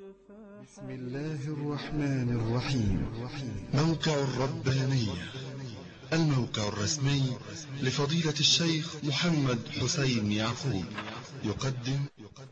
بسم الله الرحمن الرحيم. موقع الربانية، الموقع الرسمي لفضيلة الشيخ محمد حسين يعقوب، يقدم.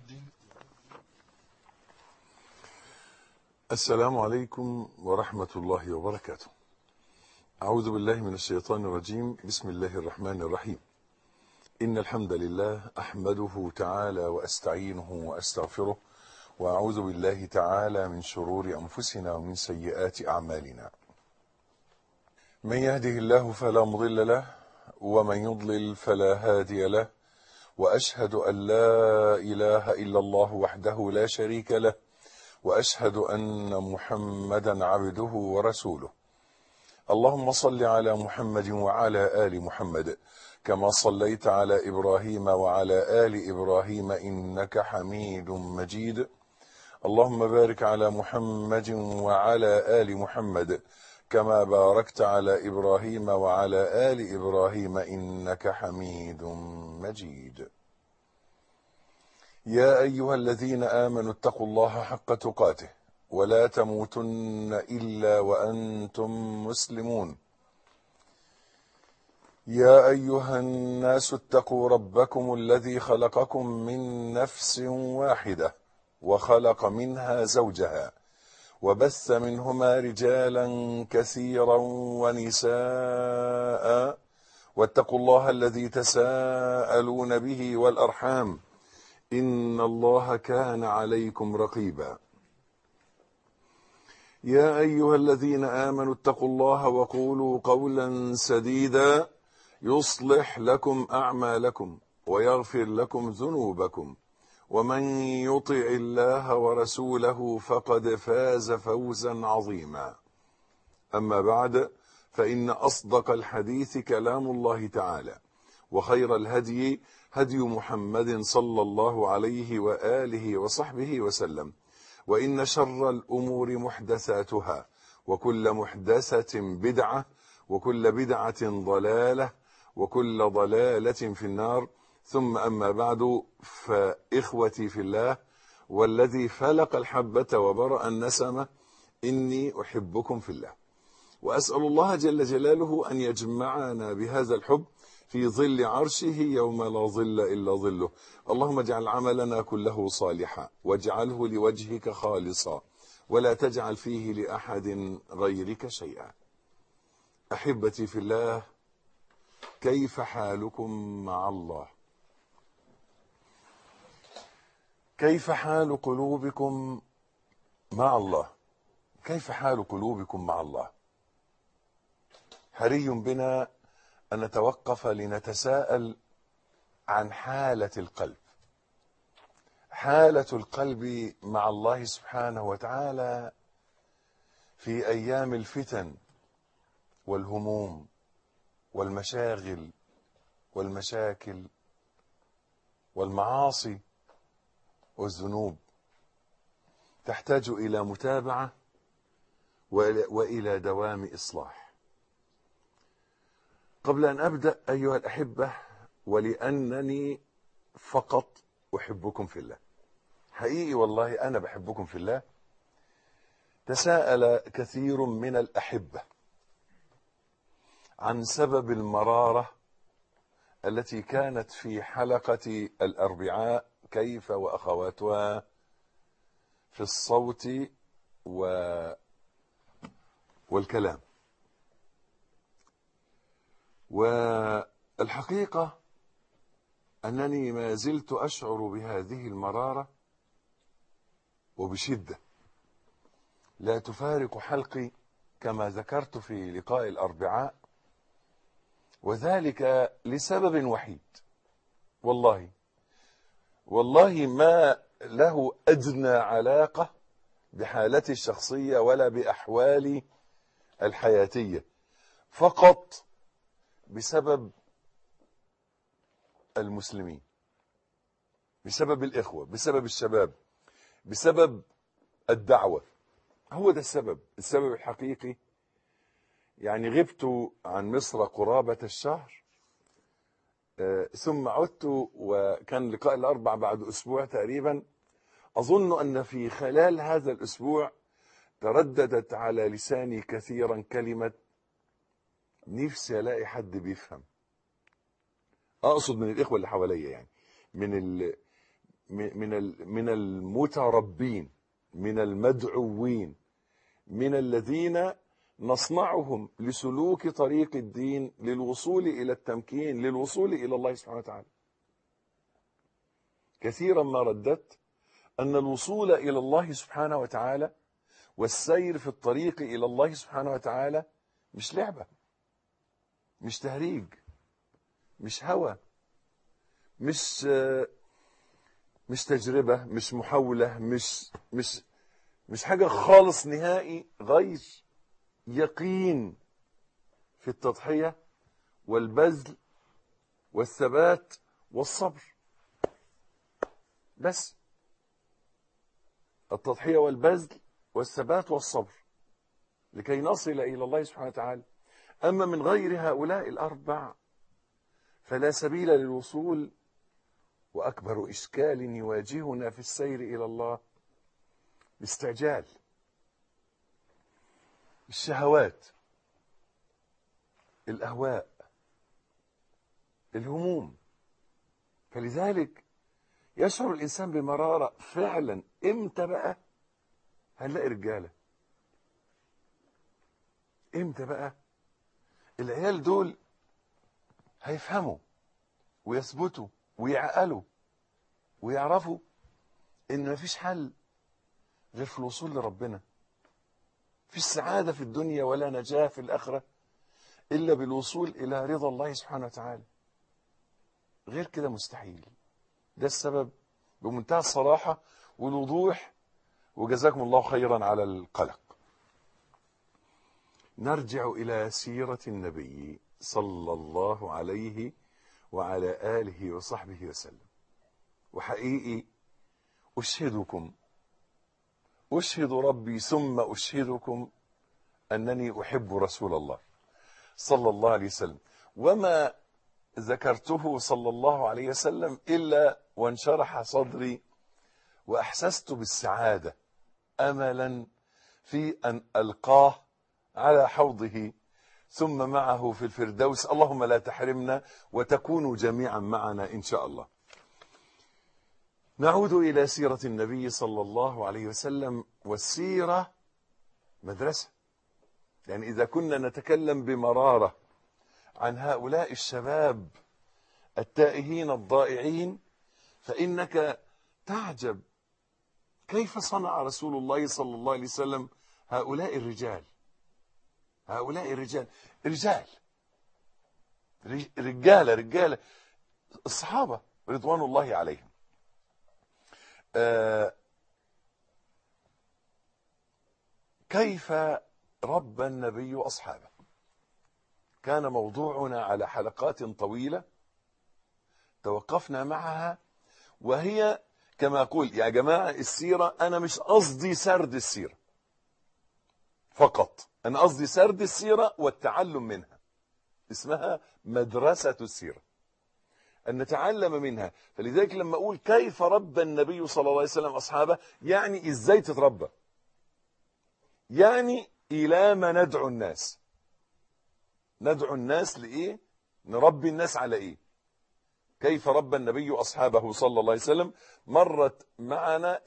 السلام عليكم ورحمة الله وبركاته. أعوذ بالله من الشيطان الرجيم. بسم الله الرحمن الرحيم. إن الحمد لله أحمده تعالى وأستعينه وأستغفره، وأعوذ بالله تعالى من شرور أنفسنا ومن سيئات أعمالنا. من يهده الله فلا مضل له، ومن يضلل فلا هادي له، وأشهد أن لا إله إلا الله وحده لا شريك له، وأشهد أن محمدا عبده ورسوله. اللهم صل على محمد وعلى آل محمد كما صليت على إبراهيم وعلى آل إبراهيم إنك حميد مجيد. اللهم بارك على محمد وعلى آل محمد كما باركت على إبراهيم وعلى آل إبراهيم إنك حميد مجيد. يا أيها الذين آمنوا اتقوا الله حق تقاته ولا تموتن إلا وأنتم مسلمون. يا أيها الناس اتقوا ربكم الذي خلقكم من نفس واحدة وخلق منها زوجها وبث منهما رجالا كثيرا ونساء، واتقوا الله الذي تساءلون به والأرحام إن الله كان عليكم رقيبا. يا أيها الذين آمنوا اتقوا الله وقولوا قولا سديدا يصلح لكم أعمالكم ويغفر لكم ذنوبكم، ومن يطع الله ورسوله فقد فاز فوزا عظيما. أما بعد، فإن أصدق الحديث كلام الله تعالى، وخير الهدي هدي محمد صلى الله عليه وآله وصحبه وسلم، وإن شر الأمور محدثاتها، وكل محدثة بدعة، وكل بدعة ضلالة، وكل ضلالة في النار. ثم أما بعد، فإخوتي في الله والذي فلق الحبة وبرأ النسمة، إني أحبكم في الله، وأسأل الله جل جلاله أن يجمعنا بهذا الحب في ظل عرشه يوم لا ظل إلا ظله. اللهم اجعل عملنا كله صالحا، واجعله لوجهك خالصا، ولا تجعل فيه لأحد غيرك شيئا. أحبتي في الله، كيف حالكم مع الله؟ كيف حال قلوبكم مع الله؟ كيف حال قلوبكم مع الله؟ حري بنا أن نتوقف لنتساءل عن حالة القلب. حالة القلب مع الله سبحانه وتعالى في أيام الفتن والهموم والمشاغل والمشاكل والمعاصي والذنوب، تحتاج إلى متابعة وإلى دوام إصلاح. قبل أن أبدأ أيها الأحبة، ولأنني فقط أحبكم في الله، حقيقي والله أنا بحبكم في الله، تساءل كثير من الأحبة عن سبب المرارة التي كانت في حلقة الأربعاء كيف وأخواتها في الصوت والكلام. والحقيقة أنني ما زلت أشعر بهذه المرارة وبشدة لا تفارق حلقي كما ذكرت في لقاء الأربعاء، وذلك لسبب وحيد، والله ما له أدنى علاقة بحالتي الشخصية ولا بأحوالي الحياتية، فقط بسبب المسلمين، بسبب الإخوة، بسبب الشباب، بسبب الدعوة. هو ده السبب الحقيقي. يعني غبت عن مصر قرابة الشهر، ثم عدت، وكان لقاء الأربع بعد أسبوع تقريبا. أظن أن في خلال هذا الأسبوع ترددت على لساني كثيرا كلمة نفسي ألاقي حد بيفهم. أقصد من الإخوة اللي حواليا، يعني من المتربين، من المدعوين، من الذين نصنعهم لسلوك طريق الدين، للوصول إلى التمكين، للوصول إلى الله سبحانه وتعالى. كثيرا ما رددت أن الوصول إلى الله سبحانه وتعالى والسير في الطريق إلى الله سبحانه وتعالى مش لعبة، مش تهريج، مش هوى، مش تجربة، مش محاولة، مش حاجة خالص نهائي غير يقين في التضحية والبذل والثبات والصبر. بس التضحية والبذل والثبات والصبر لكي نصل إلى الله سبحانه وتعالى. أما من غير هؤلاء الأربع فلا سبيل للوصول. وأكبر إشكال يواجهنا في السير إلى الله الاستعجال، الشهوات، الأهواء، الهموم. فلذلك يشعر الإنسان بمرارة فعلا. إمتى بقى هنلاقي رجالة؟ إمتى بقى العيال دول هيفهموا ويثبتوا ويعقلوا ويعرفوا إن مفيش حل غير في الوصول لربنا؟ في السعادة في الدنيا ولا نجاة في الآخرة إلا بالوصول إلى رضا الله سبحانه وتعالى. غير كده مستحيل. ده السبب بمنتهى الصراحة والوضوح. وجزاكم الله خيرا على القلق. نرجع إلى سيرة النبي صلى الله عليه وعلى آله وصحبه وسلم. وحقيقي أشهد ربي ثم أشهدكم أنني أحب رسول الله صلى الله عليه وسلم. وما ذكرته صلى الله عليه وسلم إلا وانشرح صدري وأحسست بالسعادة أملا في أن ألقاه على حوضه ثم معه في الفردوس. اللهم لا تحرمنا وتكونوا جميعا معنا إن شاء الله. نعود إلى سيرة النبي صلى الله عليه وسلم. والسيرة مدرسة. يعني إذا كنا نتكلم بمرارة عن هؤلاء الشباب التائهين الضائعين فإنك تعجب كيف صنع رسول الله صلى الله عليه وسلم هؤلاء الرجال. رجالة الصحابة رضوان الله عليهم. كيف ربى النبي أصحابه؟ كان موضوعنا على حلقات طويلة توقفنا معها، وهي كما أقول يا جماعة السيرة أنا مش قصدي سرد السيرة فقط، أنا قصدي سرد السيرة والتعلم منها. اسمها مدرسة السيرة، أن نتعلم منها. فلذلك لما أقول كيف ربى النبي صلى الله عليه وسلم أصحابه، يعني إزاي تتربى، يعني إلى ما ندعو الناس. ندعو الناس لإيه؟ نربي الناس على إيه؟ كيف ربى النبي أصحابه صلى الله عليه وسلم؟ مرت معنا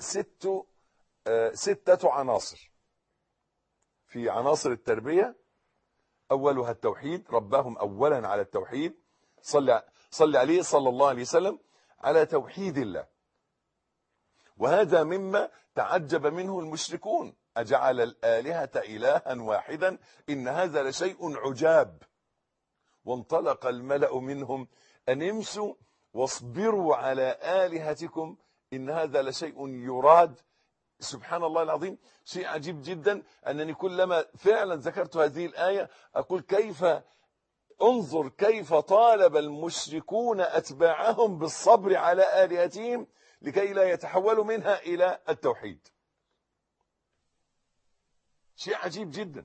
ستة عناصر في عناصر التربية. أولها التوحيد، رباهم أولا على التوحيد. صلى عليه صلى الله عليه وسلم على توحيد الله. وهذا مما تعجب منه المشركون، أجعل الآلهة إلها واحدا إن هذا لشيء عجاب. وانطلق الملأ منهم أن امسوا واصبروا على آلهتكم إن هذا لشيء يراد. سبحان الله العظيم، شيء عجيب جدا أنني كلما فعلا ذكرت هذه الآية أقول انظر كيف طالب المشركون أتباعهم بالصبر على آلهتهم لكي لا يتحولوا منها إلى التوحيد. شيء عجيب جدا.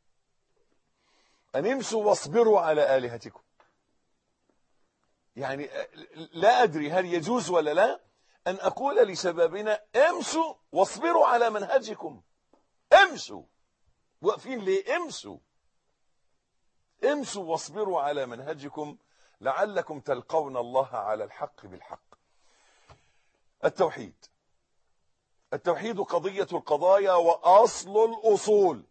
أن امسوا واصبروا على آلهتكم، يعني لا أدري هل يجوز ولا لا أن أقول لشبابنا امشوا واصبروا على منهجكم. امشوا، واقفين ليه؟ امشوا واصبروا على منهجكم لعلكم تلقون الله على الحق بالحق. التوحيد قضية القضايا وأصل الأصول.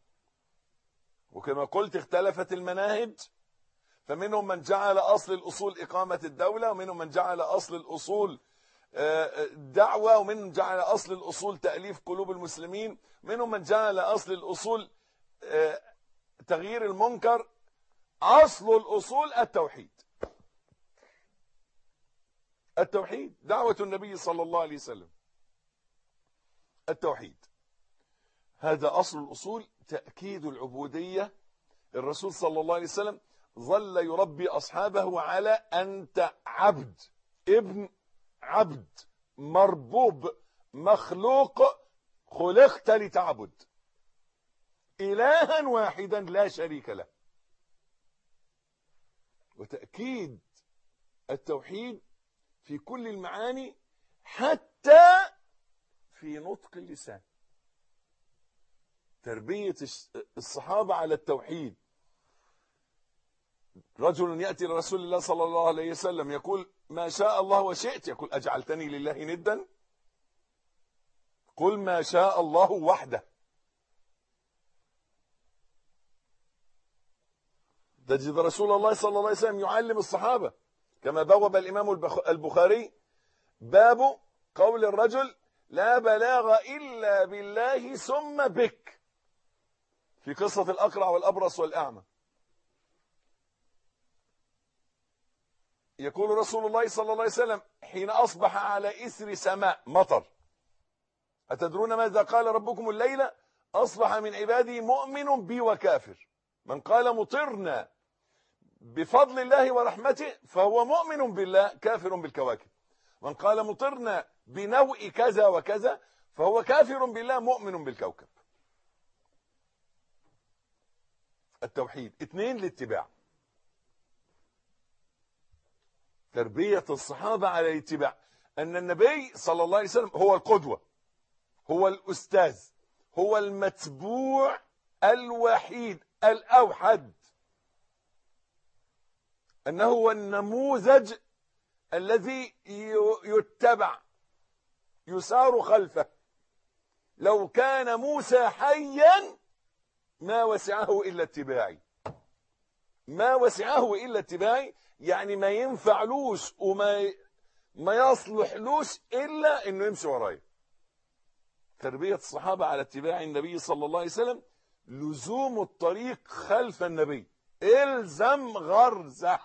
وكما قلت اختلفت المناهج، فمنهم من جعل أصل الأصول إقامة الدولة، ومنهم من جعل أصل الأصول دعوة، ومنهم من جعل أصل الأصول تأليف قلوب المسلمين، منهم من جعل أصل الأصول تغيير المنكر. أصل الأصول التوحيد دعوة النبي صلى الله عليه وسلم. التوحيد هذا أصل الأصول، تأكيد العبودية. الرسول صلى الله عليه وسلم ظل يربي أصحابه على أنت عبد، ابن عبد، مربوب، مخلوق، خلقت لتعبد إلها واحدا لا شريك له. وتأكيد التوحيد في كل المعاني حتى في نطق اللسان. تربية الصحابة على التوحيد. رجل يأتي لرسول الله صلى الله عليه وسلم يقول ما شاء الله وشئت، يقول أجعلتني لله ندا؟ قل ما شاء الله وحده. تجد رسول الله صلى الله عليه وسلم يعلم الصحابة، كما بوب الإمام البخاري باب قول الرجل لا بلاغ إلا بالله ثم بك، في قصة الأقرع والأبرص والأعمى. يقول رسول الله صلى الله عليه وسلم حين أصبح على إثر سماء مطر أتدرون ماذا قال ربكم الليلة؟ أصبح من عبادي مؤمن بي وكافر. من قال مطرنا بفضل الله ورحمته فهو مؤمن بالله كافر بالكواكب. من قال مطرنا بنوء كذا وكذا فهو كافر بالله مؤمن بالكوكب. التوحيد. 2 الاتباع. تربية الصحابة على الاتباع، أن النبي صلى الله عليه وسلم هو القدوة، هو الأستاذ، هو المتبوع الوحيد الأوحد، أنه هو النموذج الذي يتبع يسار خلفه. لو كان موسى حيا ما وسعه إلا اتباعي، ما وسعه إلا اتباعي، يعني ما ينفعلوش وما يصلحلوش إلا أنه يمشي ورايا. تربية الصحابة على اتباع النبي صلى الله عليه وسلم، لزوم الطريق خلف النبي، الزم غرزه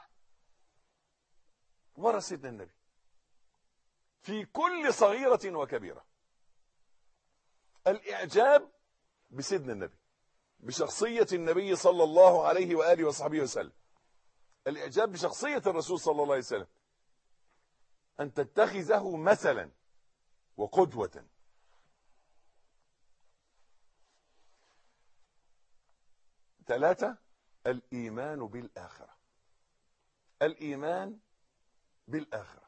ورا سيدنا النبي في كل صغيرة وكبيرة. الإعجاب بسيدنا النبي، بشخصية النبي صلى الله عليه وآله وصحبه وسلم. الإعجاب بشخصية الرسول صلى الله عليه وسلم، أن تتخذه مثلا وقدوة. 3 الإيمان بالآخرة. الإيمان بالآخرة.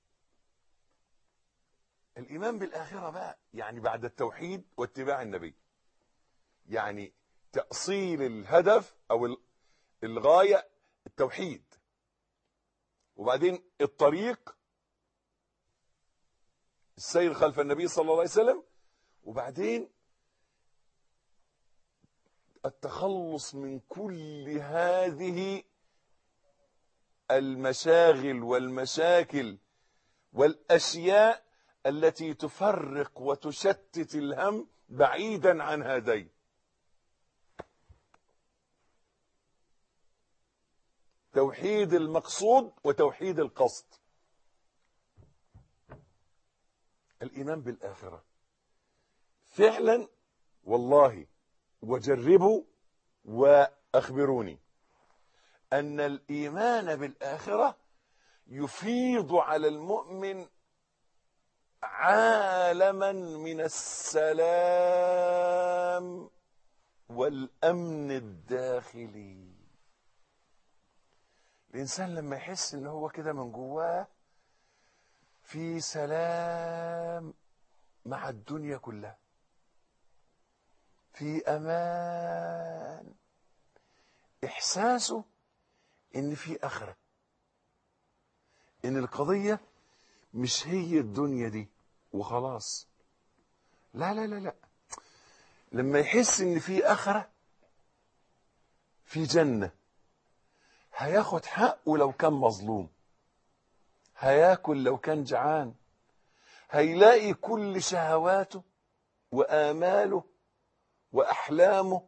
الإيمان بالآخرة بقى يعني بعد التوحيد واتباع النبي، يعني تأصيل الهدف أو الغاية التوحيد، وبعدين الطريق السير خلف النبي صلى الله عليه وسلم، وبعدين التخلص من كل هذه المشاغل والمشاكل والأشياء التي تفرق وتشتت الهم بعيدا عن هذين. توحيد المقصود وتوحيد القصد. الإيمان بالآخرة فعلا والله، وجربوا وأخبروني أن الإيمان بالآخرة يفيض على المؤمن عالما من السلام والأمن الداخلي. الإنسان لما يحس إن هو كده من جواه في سلام مع الدنيا كلها، في امان، احساسه ان في اخره، ان القضيه مش هي الدنيا دي وخلاص. لا لا لا لا، لما يحس ان في اخره، في جنه، هياخد حقه لو كان مظلوم، هياكل لو كان جعان، هيلاقي كل شهواته وآماله وأحلامه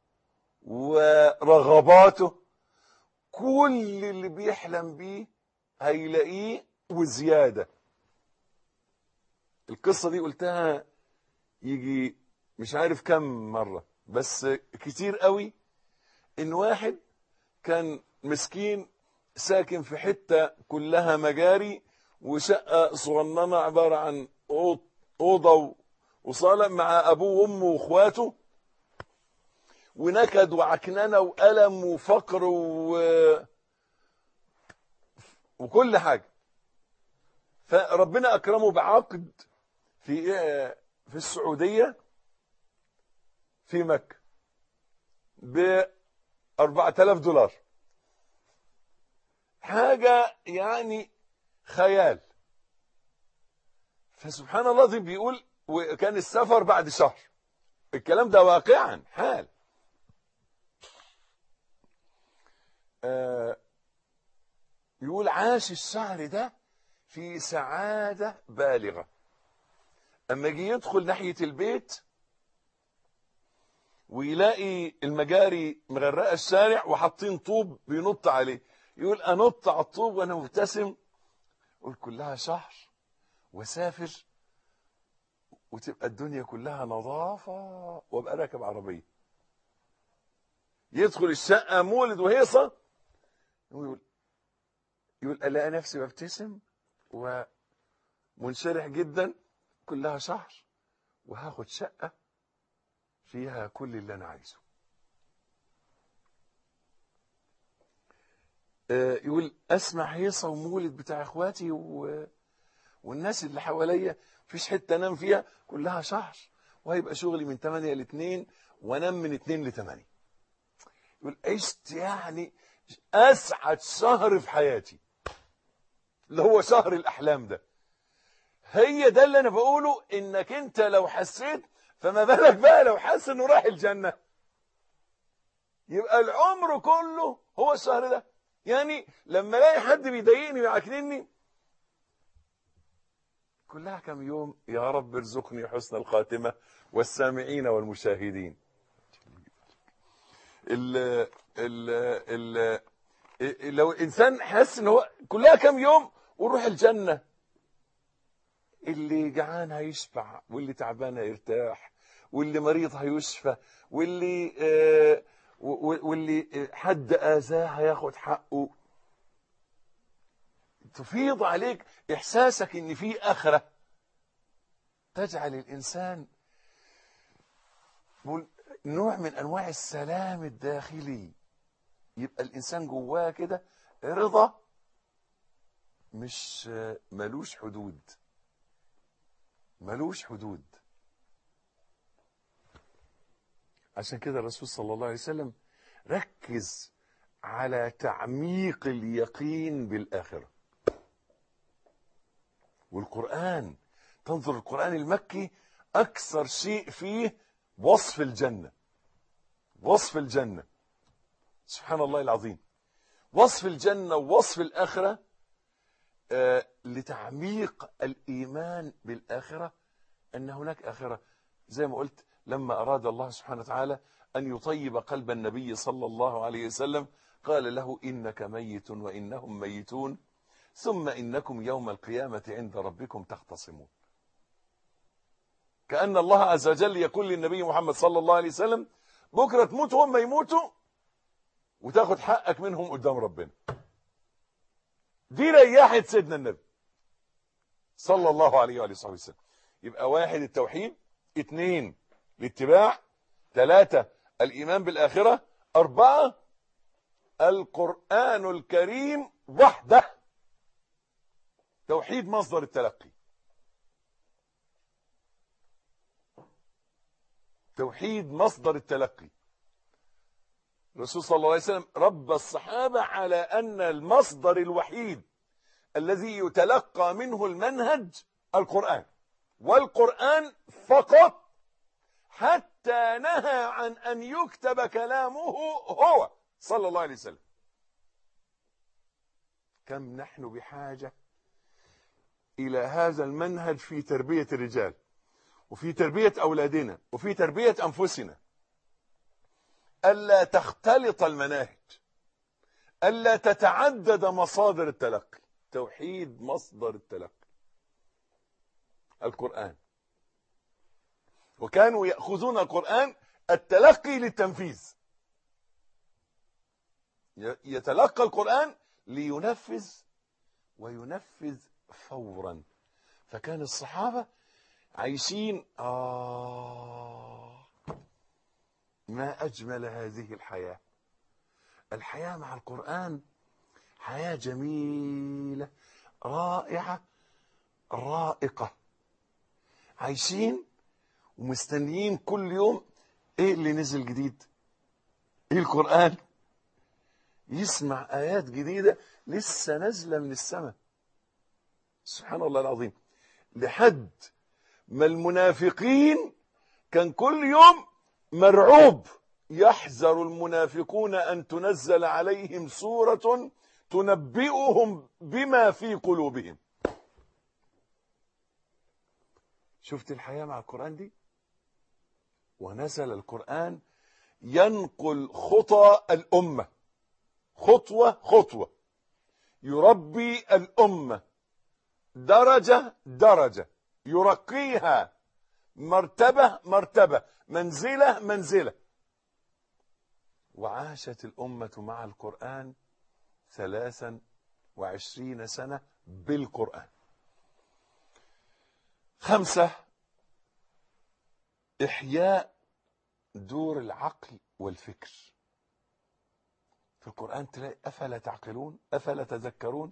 ورغباته، كل اللي بيحلم بيه هيلاقيه وزيادة. القصة دي قلتها يجي مش عارف كم مرة، بس كتير قوي. إن واحد كان مسكين ساكن في حتة كلها مجاري وشقة صغننة عبارة عن أوضة وصالة مع أبوه وأمه وأخواته، ونكد وعكننة وألم وفقر وكل حاجة. فربنا أكرمه بعقد في السعودية في مكة $4000، حاجة يعني خيال. فسبحان الله العظيم بيقول وكان السفر بعد شهر، الكلام ده واقعا حال. يقول عاش الشهر ده في سعادة بالغة. اما يجي يدخل ناحية البيت ويلاقي المجاري مغرقة الشارع وحاطين طوب بينط عليه، يقول انط على الطوب وانا مبتسم، يقول كلها شهر وسافر وتبقى الدنيا كلها نظافة وابقى راكب عربية. يدخل الشقة مولد وهيصة، يقول الاقي نفسي ببتسم ومنشرح جدا، كلها شهر وهاخد شقة فيها كل اللي انا عايزه. يقول اسمع هيصة ومولد بتاع اخواتي والناس اللي حواليا، مفيش حتة انام فيها، كلها شهر وهيبقى شغلي من 8 ل 2 وانام من 2 ل 8. يقول عشت يعني اسعد شهر في حياتي، اللي هو شهر الاحلام ده. هي ده اللي انا بقوله، انك انت لو حسيت، فما بالك بقى لو حس انه راح الجنة، يبقى العمر كله هو الشهر ده. يعني لما الاقي حد بيضايقني ويعكنني، كلها كم يوم، يا رب ارزقني حسن الخاتمة والسامعين والمشاهدين. ال ال ال لو الانسان حس ان هو كلها كم يوم وروح الجنة، اللي جعان هيشبع، واللي تعبان هيرتاح، واللي مريض هيشفى، واللي حد آذاه هياخد حقه. تفيض عليك إحساسك إن في آخرة، تجعل الإنسان نوع من أنواع السلام الداخلي. يبقى الإنسان جواه كده رضا مش ملوش حدود، ملوش حدود. عشان كده الرسول صلى الله عليه وسلم ركز على تعميق اليقين بالآخرة. والقرآن، تنظر القرآن المكي أكثر شيء فيه وصف الجنة، وصف الجنة. سبحان الله العظيم، وصف الجنة ووصف الآخرة لتعميق الإيمان بالآخرة، أن هناك آخرة. زي ما قلت، لما أراد الله سبحانه وتعالى أن يطيب قلب النبي صلى الله عليه وسلم قال له إنك ميت وإنهم ميتون ثم إنكم يوم القيامة عند ربكم تختصمون. كأن الله عز وجل يقول للنبي محمد صلى الله عليه وسلم بكرة تموت وهم يموتوا وتاخد حقك منهم قدام ربنا. دي رياحة سيدنا النبي صلى الله عليه وآله وسلم. يبقى 1 التوحيد، 2 الاتباع، 3 الإيمان بالآخرة، 4 القرآن الكريم وحده. توحيد مصدر التلقي. توحيد مصدر التلقي. الرسول صلى الله عليه وسلم ربى الصحابة على أن المصدر الوحيد الذي يتلقى منه المنهج القرآن، والقرآن فقط، حتى نهى عن أن يكتب كلامه هو صلى الله عليه وسلم. كم نحن بحاجة إلى هذا المنهج في تربية الرجال، وفي تربية أولادنا، وفي تربية أنفسنا. ألا تختلط المناهج، ألا تتعدد مصادر التلقي. توحيد مصدر التلقي القرآن. وكانوا يأخذون القرآن التلقي للتنفيذ، يتلقى القرآن لينفذ، وينفذ فورا. فكان الصحابة عايشين ما أجمل هذه الحياة. الحياة مع القرآن حياة جميلة رائعة رائقة. عايشين ومستنيين كل يوم ايه اللي نزل جديد، ايه القرآن، يسمع آيات جديدة لسه نازلة من السماء. سبحان الله العظيم. لحد ما المنافقين كان كل يوم مرعوب، يحذر المنافقون أن تنزل عليهم سورة تنبئهم بما في قلوبهم. شفت الحياة مع القرآن دي؟ ونزل القرآن ينقل خطى الأمة خطوة خطوة، يربي الأمة درجة درجة، يرقيها مرتبة مرتبة، منزلة منزلة. وعاشت الأمة مع القرآن 23 سنة بالقرآن. 5، إحياء دور العقل والفكر. في القرآن تلاقي أفلا تعقلون، أفلا تذكرون،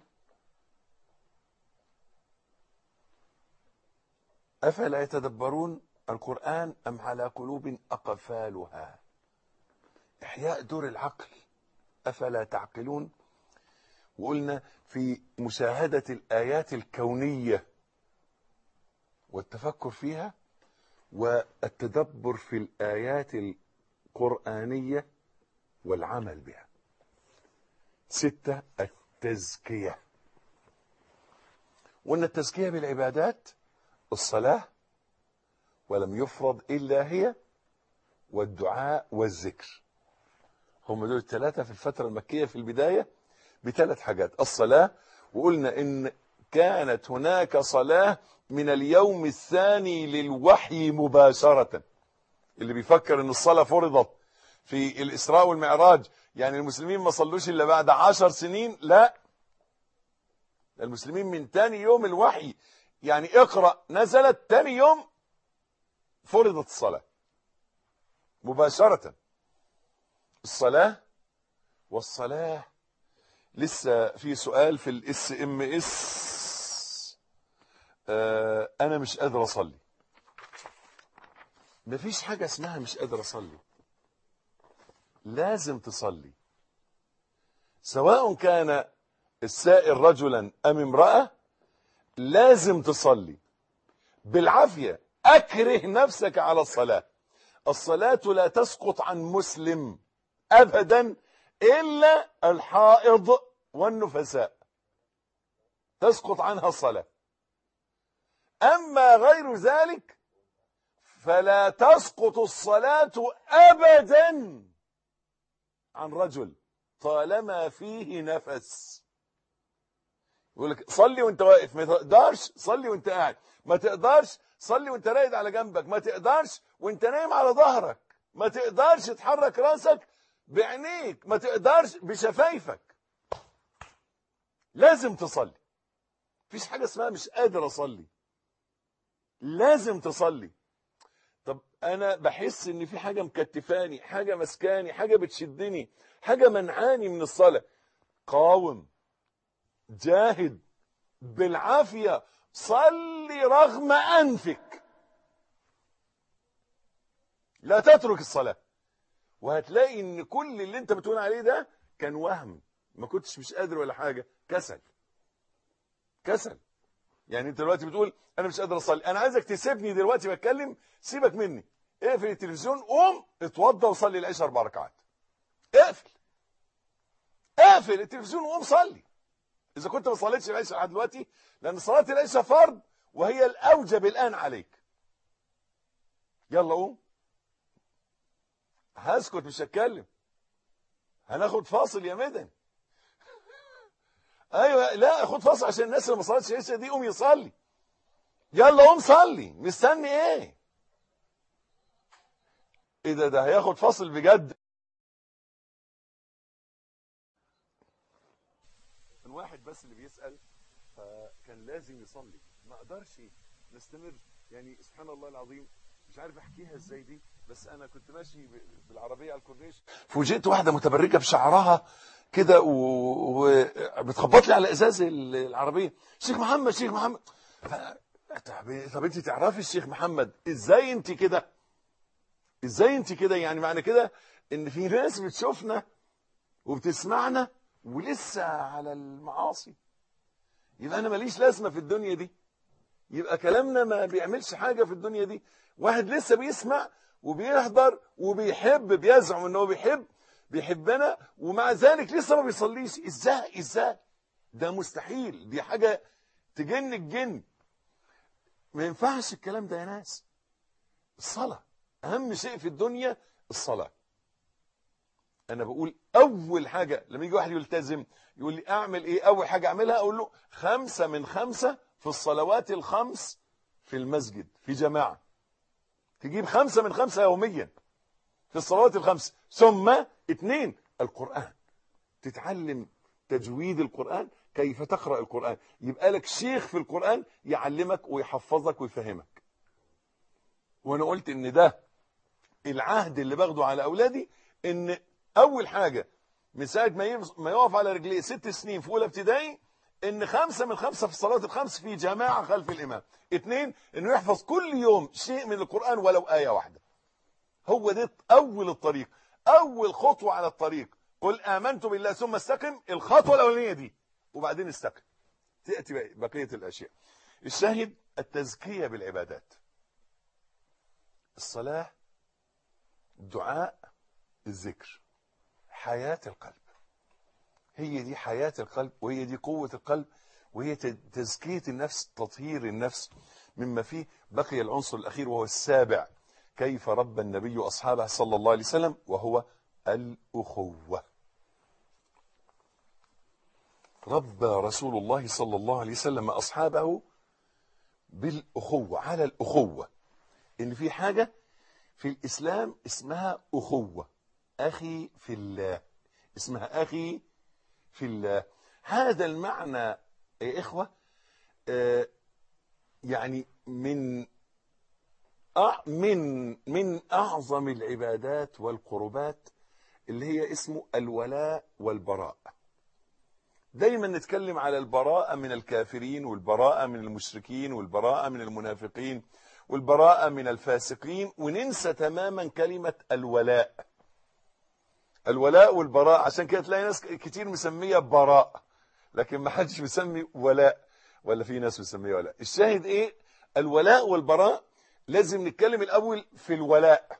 أفلا يتدبرون القرآن أم على قلوب أقفالها. إحياء دور العقل، أفلا تعقلون. وقلنا في مشاهدة الآيات الكونية والتفكر فيها، والتدبر في الآيات القرآنية والعمل بها. 6، التزكية. وقلنا التزكية بالعبادات، الصلاة ولم يفرض إلا هي، والدعاء والذكر. هم دول الثلاثة في الفترة المكية في البداية ب3 حاجات. الصلاة، وقلنا إن كانت هناك صلاة من اليوم الثاني للوحي مباشرة. اللي بيفكر إن الصلاة فرضت في الإسراء والمعراج، يعني المسلمين ما صلوش إلا بعد 10 سنين، لا، المسلمين من تاني يوم الوحي، يعني اقرأ نزلت تاني يوم فرضت الصلاة مباشرة. الصلاة. والصلاة لسه في سؤال في الSMS، أنا مش قادر أصلي. مفيش حاجة اسمها مش قادر أصلي، لازم تصلي، سواء كان السائل رجلا أم امرأة، لازم تصلي بالعافية. أكره نفسك على الصلاة. الصلاة لا تسقط عن مسلم أبدا إلا الحائض والنفساء، تسقط عنها الصلاة. أما غير ذلك فلا تسقط الصلاة أبدا عن رجل طالما فيه نفس. يقول لك صلي وانت واقف، ما تقدرش صلي وانت قاعد، ما تقدرش صلي وانت راقد على جنبك، ما تقدرش وانت نايم على ظهرك، ما تقدرش تحرك راسك بعينيك، ما تقدرش بشفايفك. لازم تصلي. مفيش حاجة اسمها مش قادر أصلي، لازم تصلي. طب أنا بحس إن في حاجة مكتفاني، حاجة مسكاني، حاجة بتشدني، حاجة منعاني من الصلاة. قاوم، جاهد، بالعافية صلي رغم أنفك، لا تترك الصلاة. وهتلاقي ان كل اللي انت بتقول عليه ده كان وهم، ما كنتش مش قادر ولا حاجة، كسل. يعني انت دلوقتي بتقول انا مش قادر اصلي، انا عايزك تسيبني دلوقتي بتكلم، سيبك مني، اقفل التلفزيون، قوم اتوضى وصلي العشاء 4 ركعات. اقفل التلفزيون وقوم صلي اذا كنت ما صليتش العشاء لحد دلوقتي، لان صلاة العشاء فرض وهي الاوجب الان عليك. يلا قوم. هسكت مش هتكلم، هناخد فاصل يا مدن. ايوه لا خد فاصل عشان الناس اللي ما صلتش العشاء دي قوم يصلي. يلا قوم صلي، مستني ايه؟ ايه ده هياخد فاصل بجد. واحد بس اللي بيسأل، فكان لازم يصلي، ما اقدرش نستمر. يعني سبحان الله العظيم، مش عارف احكيها ازاي دي، بس انا كنت ماشي بالعربيه على الكورنيش، فوجئت واحده متبرجه بشعرها كده وبتخبط لي على ازاز العربيه، شيخ محمد شيخ محمد. طب انت تعرفي الشيخ محمد؟ ازاي انت كده؟ ازاي انت كده؟ يعني معنى كده ان في ناس بتشوفنا وبتسمعنا ولسه على المعاصي، يبقى انا ماليش لازمه في الدنيا دي، يبقى كلامنا ما بيعملش حاجه في الدنيا دي. واحد لسه بيسمع وبيحضر وبيحب، بيزعم انه بيحبنا، ومع ذلك لسه ما بيصليش. ازاي ده مستحيل، دي حاجه تجن الجن. ما ينفعش الكلام ده يا ناس. الصلاه اهم شيء في الدنيا، الصلاه. انا بقول اول حاجه لما يجي واحد يلتزم يقول لي اعمل ايه، اول حاجه اعملها اقول له 5 من 5 في الصلوات الخمس في المسجد في جماعه. تجيب 5 من 5 يوميا في الصلوات الخمس. ثم 2 القرآن، تتعلم تجويد القرآن، كيف تقرأ القرآن، يبقى لك شيخ في القرآن يعلمك ويحفظك ويفهمك. وانا قلت ان ده العهد اللي باخده على اولادي، ان اول حاجة من ساعة ما يقف على رجليه 6 سنين في اولى ابتدائي، ان 5 من 5 في الصلوات الخمس في جماعة خلف الامام. 2 انه يحفظ كل يوم شيء من القرآن ولو آية واحدة. هو ده اول الطريق، اول خطوة على الطريق. قل آمنت بالله ثم استقم، الخطوة الاولانية دي، وبعدين استقم تأتي بقية الاشياء. الشاهد التزكية بالعبادات، الصلاة، الدعاء، الذكر، حياة القلب. هي دي حياة القلب، وهي دي قوة القلب، وهي تزكية النفس، تطهير النفس مما فيه. بقي العنصر الأخير وهو السابع، كيف ربى النبي أصحابه صلى الله عليه وسلم، وهو الأخوة. ربى رسول الله صلى الله عليه وسلم أصحابه بالأخوة، على الأخوة. إن في حاجة في الإسلام اسمها أخوة، أخي في الله، اسمها أخي في الله. هذا المعنى يا إخوة يعني من أعظم العبادات والقربات، اللي هي اسمه الولاء والبراء. دايما نتكلم على البراءة من الكافرين، والبراءة من المشركين، والبراءة من المنافقين، والبراءة من الفاسقين، وننسى تماما كلمة الولاء. الولاء والبراء، عشان كده تلاقي ناس كتير مسمية براء لكن ما حدش مسمي ولاء، ولا في ناس مسمية ولاء. الشاهد ايه؟ الولاء والبراء. لازم نتكلم الاول في الولاء.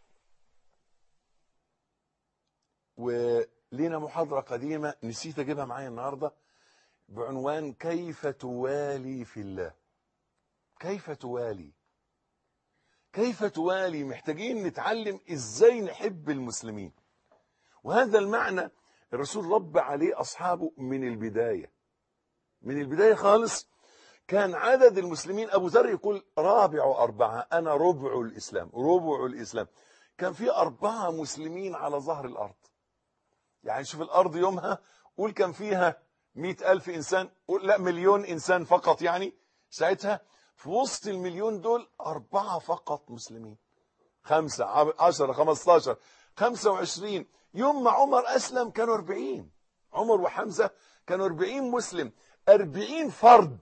ولينا محاضرة قديمة نسيت اجيبها معايا النهاردة بعنوان كيف توالي في الله. كيف توالي، كيف توالي. محتاجين نتعلم ازاي نحب المسلمين، وهذا المعنى الرسول ربى عليه أصحابه من البداية. من البداية خالص كان عدد المسلمين، أبو ذر يقول رابع 4، أنا ربع الإسلام، ربع الإسلام. كان في 4 مسلمين على ظهر الأرض. يعني شوف الأرض يومها، قول كان فيها 100,000 إنسان، قول لا 1,000,000 إنسان فقط. يعني ساعتها في وسط 1,000,000 دول 4 فقط مسلمين، 5 10 15 25. يوم ما عمر أسلم كانوا 40، عمر وحمزة كانوا 40 مسلم. 40 فرد.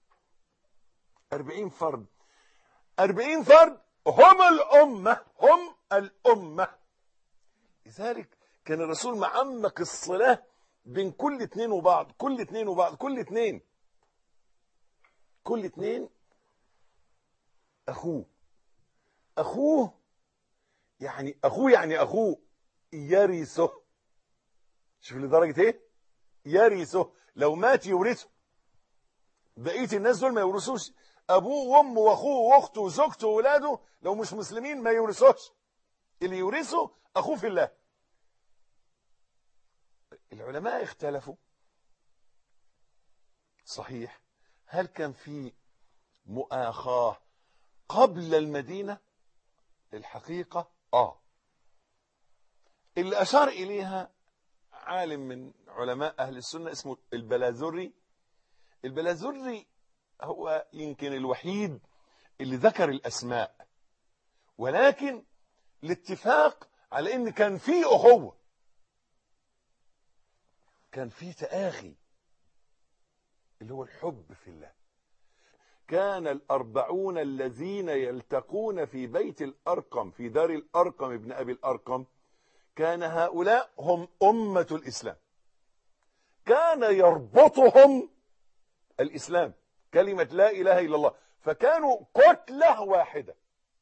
40 فرد. 40 فرد هم الأمة، هم الأمة. لذلك كان الرسول معمق الصلاة بين كل اتنين وبعض، كل اتنين وبعض، كل اتنين أخوه يعني أخوه يرثه. شوف لدرجة ايه؟ يرثه، لو مات يورثه. بقية الناس دول ما يورثوش، أبوه وأمه وأخوه وأخته وزوجته وولاده لو مش مسلمين ما يورثوش. اللي يورثه أخوه في الله. العلماء اختلفوا صحيح هل كان في مؤاخاة قبل المدينة؟ الحقيقة اللي أشار إليها عالم من علماء أهل السنة اسمه البلاذري. البلاذري هو يمكن الوحيد اللي ذكر الأسماء، ولكن الاتفاق على ان كان في أخوة، كان في تآخي اللي هو الحب في الله. كان 40 الذين يلتقون في بيت الأرقم في دار الأرقم ابن أبي الأرقم، كان هؤلاء هم أمة الإسلام، كان يربطهم الإسلام، كلمة لا إله إلا الله، فكانوا كتلة واحدة.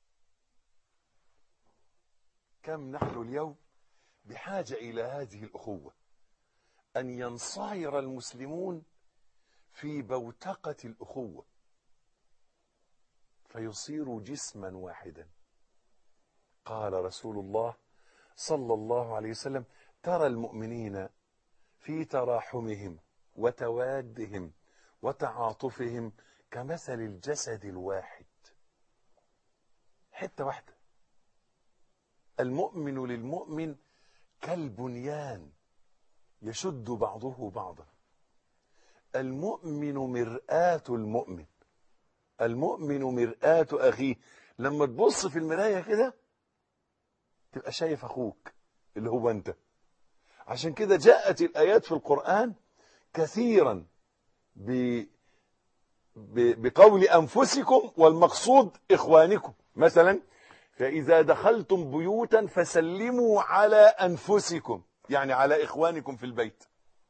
كم نحن اليوم بحاجة إلى هذه الأخوة، أن ينصهر المسلمون في بوتقة الأخوة فيصيروا جسما واحدا. قال رسول الله صلى الله عليه وسلم: ترى المؤمنين في تراحمهم وتوادهم وتعاطفهم كمثل الجسد الواحد، حتة واحدة. المؤمن للمؤمن كالبنيان يشد بعضه بعضا. المؤمن مرآة المؤمن، المؤمن مرآة أخيه. لما تبص في المراية كده تبقى شايف أخوك اللي هو أنت. عشان كده جاءت الآيات في القرآن كثيرا بقول أنفسكم، والمقصود إخوانكم. مثلا: فإذا دخلتم بيوتا فسلموا على أنفسكم، يعني على إخوانكم في البيت.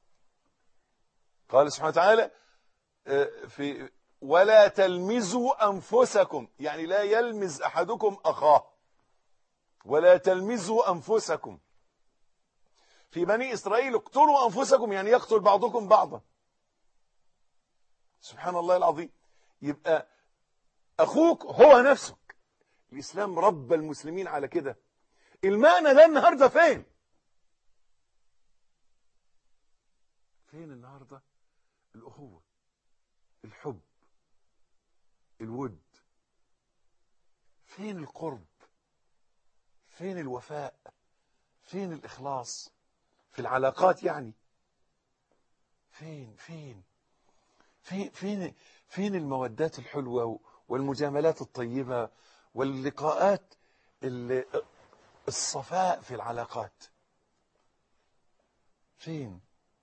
قال سبحانه وتعالى في ولا تلمزوا أنفسكم، يعني لا يلمز أحدكم أخاه. ولا تلمزوا أنفسكم. في بني إسرائيل: اقتلوا أنفسكم، يعني يقتل بعضكم بعضا. سبحان الله العظيم. يبقى أخوك هو نفسك. الإسلام ربى المسلمين على كده. المعنى ده النهاردة فين؟ فين النهاردة الأخوة، الحب، الود؟ فين القرب؟ فين الوفاء؟ فين الإخلاص في العلاقات؟ يعني فين المودات الحلوة والمجاملات الطيبة واللقاءات الصفاء في العلاقات؟ فين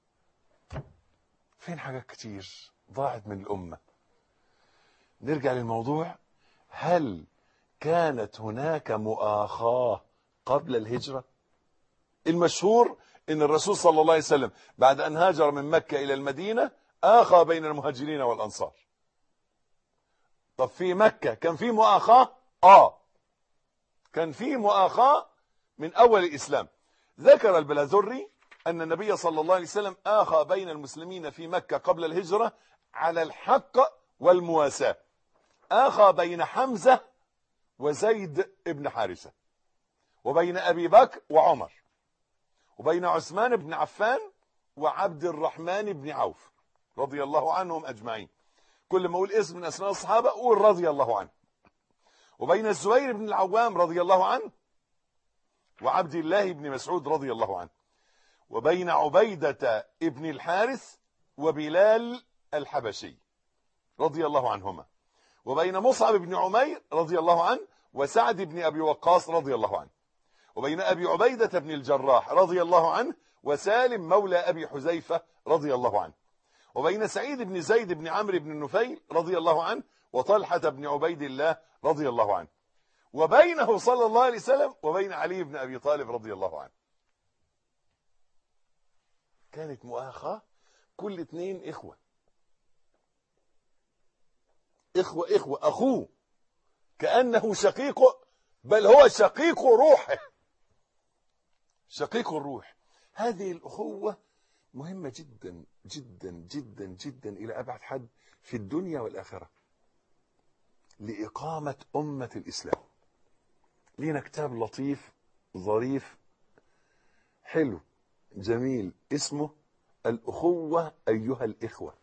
حاجات كتير ضاعت من الأمة. نرجع للموضوع. هل كانت هناك مؤاخاة قبل الهجرة؟ المشهور ان الرسول صلى الله عليه وسلم بعد ان هاجر من مكة الى المدينة آخى بين المهاجرين والأنصار. طب في مكة كان في مؤاخاة؟ كان في مؤاخاة من أول الإسلام. ذكر البلاذري أن النبي صلى الله عليه وسلم آخى بين المسلمين في مكة قبل الهجرة على الحق والمواساة. آخى بين حمزة وزيد ابن حارثة، وبين أبي بكر وعمر، وبين عثمان بن عفان وعبد الرحمن بن عوف رضي الله عنهم أجمعين. كل ما أقول اسم من أسماء الصحابة أقول رضي الله عنه. وبين الزبير بن العوام رضي الله عنه وعبد الله بن مسعود رضي الله عنه، وبين عبيدة ابن الحارث وبلال الحبشي رضي الله عنهما، وبين مصعب بن عمير رضي الله عنه وسعد بن أبي وقاص رضي الله عنه، وبين أبي عبيدة بن الجراح رضي الله عنه وسالم مولى أبي حذيفة رضي الله عنه، وبين سعيد بن زيد بن عمرو بن النفيل رضي الله عنه وطلحة بن عبيد الله رضي الله عنه، وبينه صلى الله عليه وسلم وبين علي بن أبي طالب رضي الله عنه. كانت مؤاخاة، كل اتنين إخوة، أخوه كأنه شقيقه، بل هو شقيق روحه، شقيق الروح. هذه الأخوة مهمة جدا جدا جدا جدا إلى أبعد حد في الدنيا والآخرة لإقامة أمة الإسلام. لينا كتاب لطيف ظريف حلو جميل اسمه الأخوة أيها الإخوة.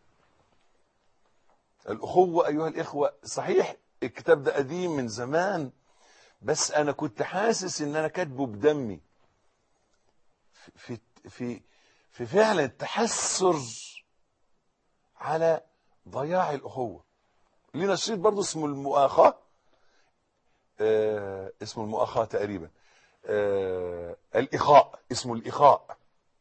الأخوة أيها الإخوة. صحيح الكتاب ده قديم من زمان، بس أنا كنت حاسس إن أنا كاتبه بدمي في في في فعلا التحسر على ضياع الأخوة. لينا شريط برضه اسمه المؤاخاة، اسمه المؤاخاة تقريبا، الإخاء، اسمه الإخاء.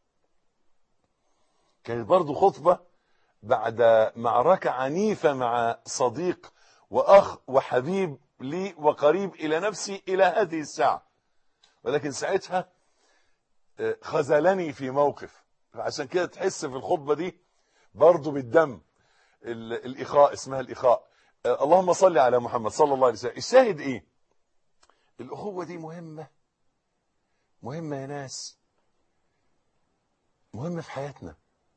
كانت برضه خطبة بعد معركة عنيفة مع صديق وأخ وحبيب لي وقريب إلى نفسي إلى هذه الساعة، ولكن ساعتها خذلني في موقف، عشان كده تحس في الخطبة دي برضه بالدم. الإخاء، اسمها الإخاء. اللهم صل على محمد صلى الله عليه وسلم. الشاهد إيه؟ الأخوة دي مهمة يا ناس، مهمة في حياتنا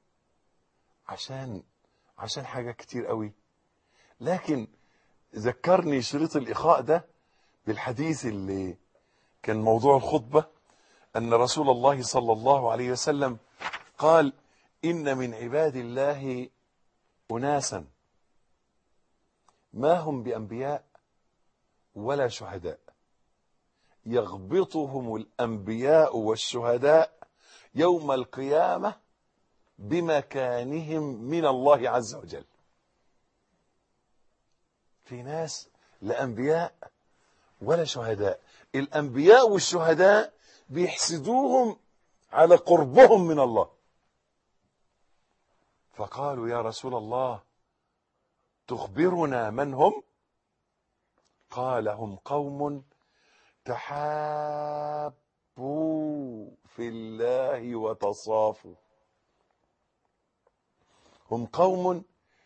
عشان حاجة كتير قوي. لكن ذكرني شريط الإخاء ده بالحديث اللي كان موضوع الخطبة، أن رسول الله صلى الله عليه وسلم قال: إن من عباد الله أناسا ما هم بأنبياء ولا شهداء، يغبطهم الأنبياء والشهداء يوم القيامة بمكانهم من الله عز وجل. في ناس لا أنبياء ولا شهداء، الأنبياء والشهداء بيحسدوهم على قربهم من الله، فقالوا: يا رسول الله تخبرنا من هم؟ قال: هم قوم تحابوا في الله وتصافوا. هم قوم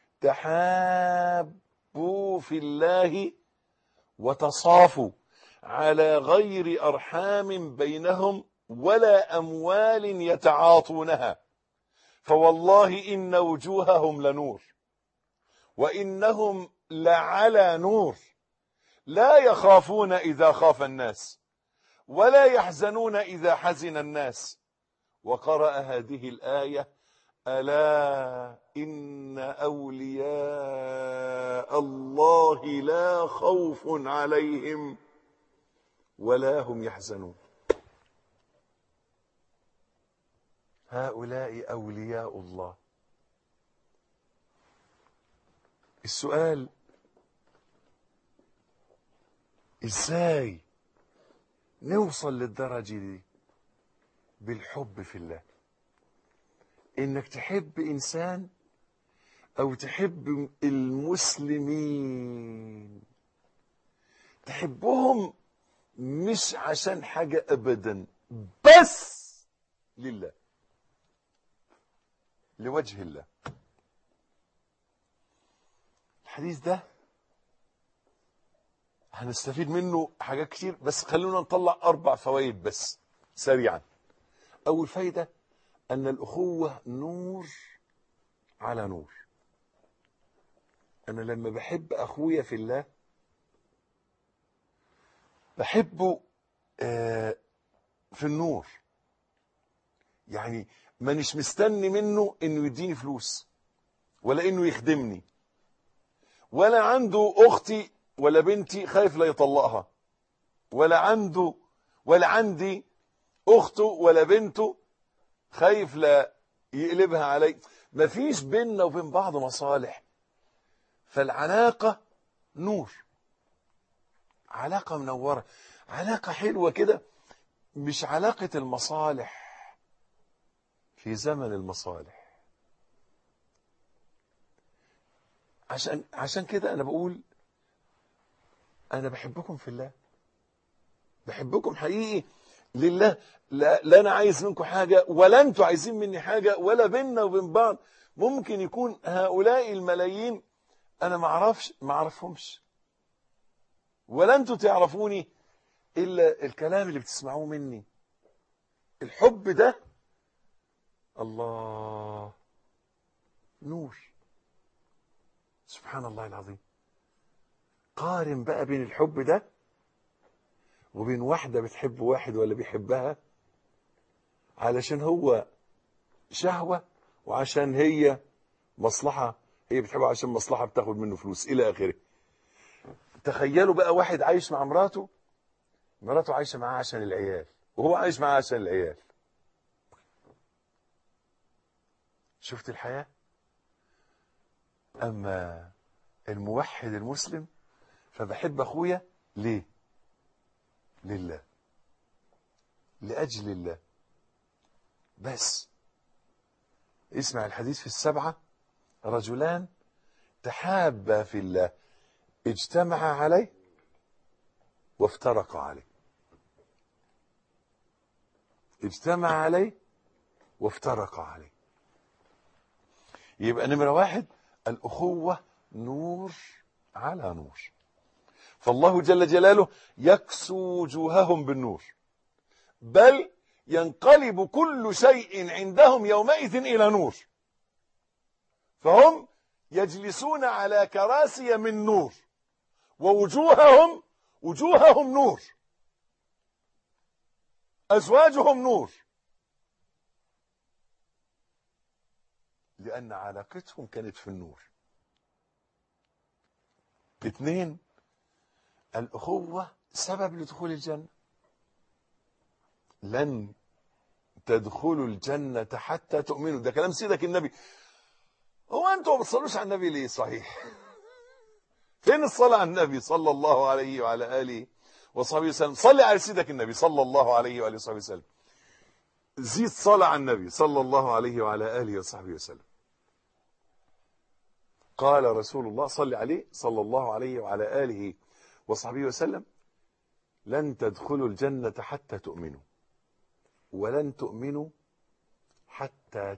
تحابوا في الله وتصافوا على غير أرحام بينهم ولا أموال يتعاطونها، فوالله إن وجوههم لنور وإنهم لعلى نور، لا يخافون إذا خاف الناس ولا يحزنون إذا حزن الناس. وقرأ هذه الآية: ألا إن أولياء الله لا خوف عليهم ولا هم يحزنون. هؤلاء أولياء الله. السؤال: إزاي نوصل للدرجة دي؟ بالحب في الله. إنك تحب إنسان أو تحب المسلمين، تحبهم مش عشان حاجة أبدا، بس لله، لوجه الله. الحديث ده هنستفيد منه حاجات كتير، بس خلونا نطلع 4 فوائد بس سريعا. أول فايدة: أن الأخوة نور على نور. أنا لما بحب أخويا في الله بحبه في النور، يعني مانيش مستني منه إنه يديني فلوس ولا إنه يخدمني، ولا عنده أختي ولا بنتي خايف لا يطلقها، ولا عندي أخته ولا بنته خايف لا يقلبها علي. مفيش بيننا وبين بعض مصالح، فالعلاقة نور، علاقة منورة، علاقة حلوة كده، مش علاقة المصالح في زمن المصالح. عشان كده انا بقول انا بحبكم في الله، بحبكم حقيقي لله. لا انا عايز منكم حاجة ولا انتوا عايزين مني حاجة، ولا بيننا وبين بعض. ممكن يكون هؤلاء الملايين انا ما اعرفهمش، ولا انتوا تعرفوني، الا الكلام اللي بتسمعوه مني. الحب ده الله نور، سبحان الله العظيم. قارن بقى بين الحب ده وبين واحدة بتحب واحد ولا بيحبها علشان هو شهوة وعشان هي مصلحة، هي بتحبه عشان مصلحة بتاخد منه فلوس إلى آخره. تخيلوا بقى واحد عايش مع مراته عايشة معاه عشان العيال، وهو عايش معاه عشان العيال. شفت الحياة؟ أما الموحد المسلم فبحب أخويا ليه؟ لله، لأجل الله بس. اسمع الحديث في السبعة: رجلان تحابا في الله اجتمعا عليه وافترقا عليه. اجتمع عليه وافترقا عليه. يبقى نمرة واحد الأخوة نور على نور. فالله جل جلاله يكسو وجوههم بالنور، بل ينقلب كل شيء عندهم يومئذ إلى نور، فهم يجلسون على كراسي من نور، ووجوههم نور، أزواجهم نور، لأن علاقتهم كانت في النور. 2 الأخوة سبب لدخول الجنة. لن تدخلوا الجنة حتى تؤمنوا، ده كلام سيدك النبي. هو أنتم ما بتصلوش على النبي ليه صحيح؟ فين الصلاة على النبي صلى الله عليه وعلى آله وصحبه وسلم؟ صلي على سيدك النبي صلى الله عليه وآله وصحبه وسلم. زيد صلاة على النبي صلى الله عليه وعلى آله وصحبه وسلم. قال رسول الله صلى عليه صلى الله عليه وعلى آله وصحبه وسلم: لن تدخلوا الجنة حتى تؤمنوا، ولن تؤمنوا حتى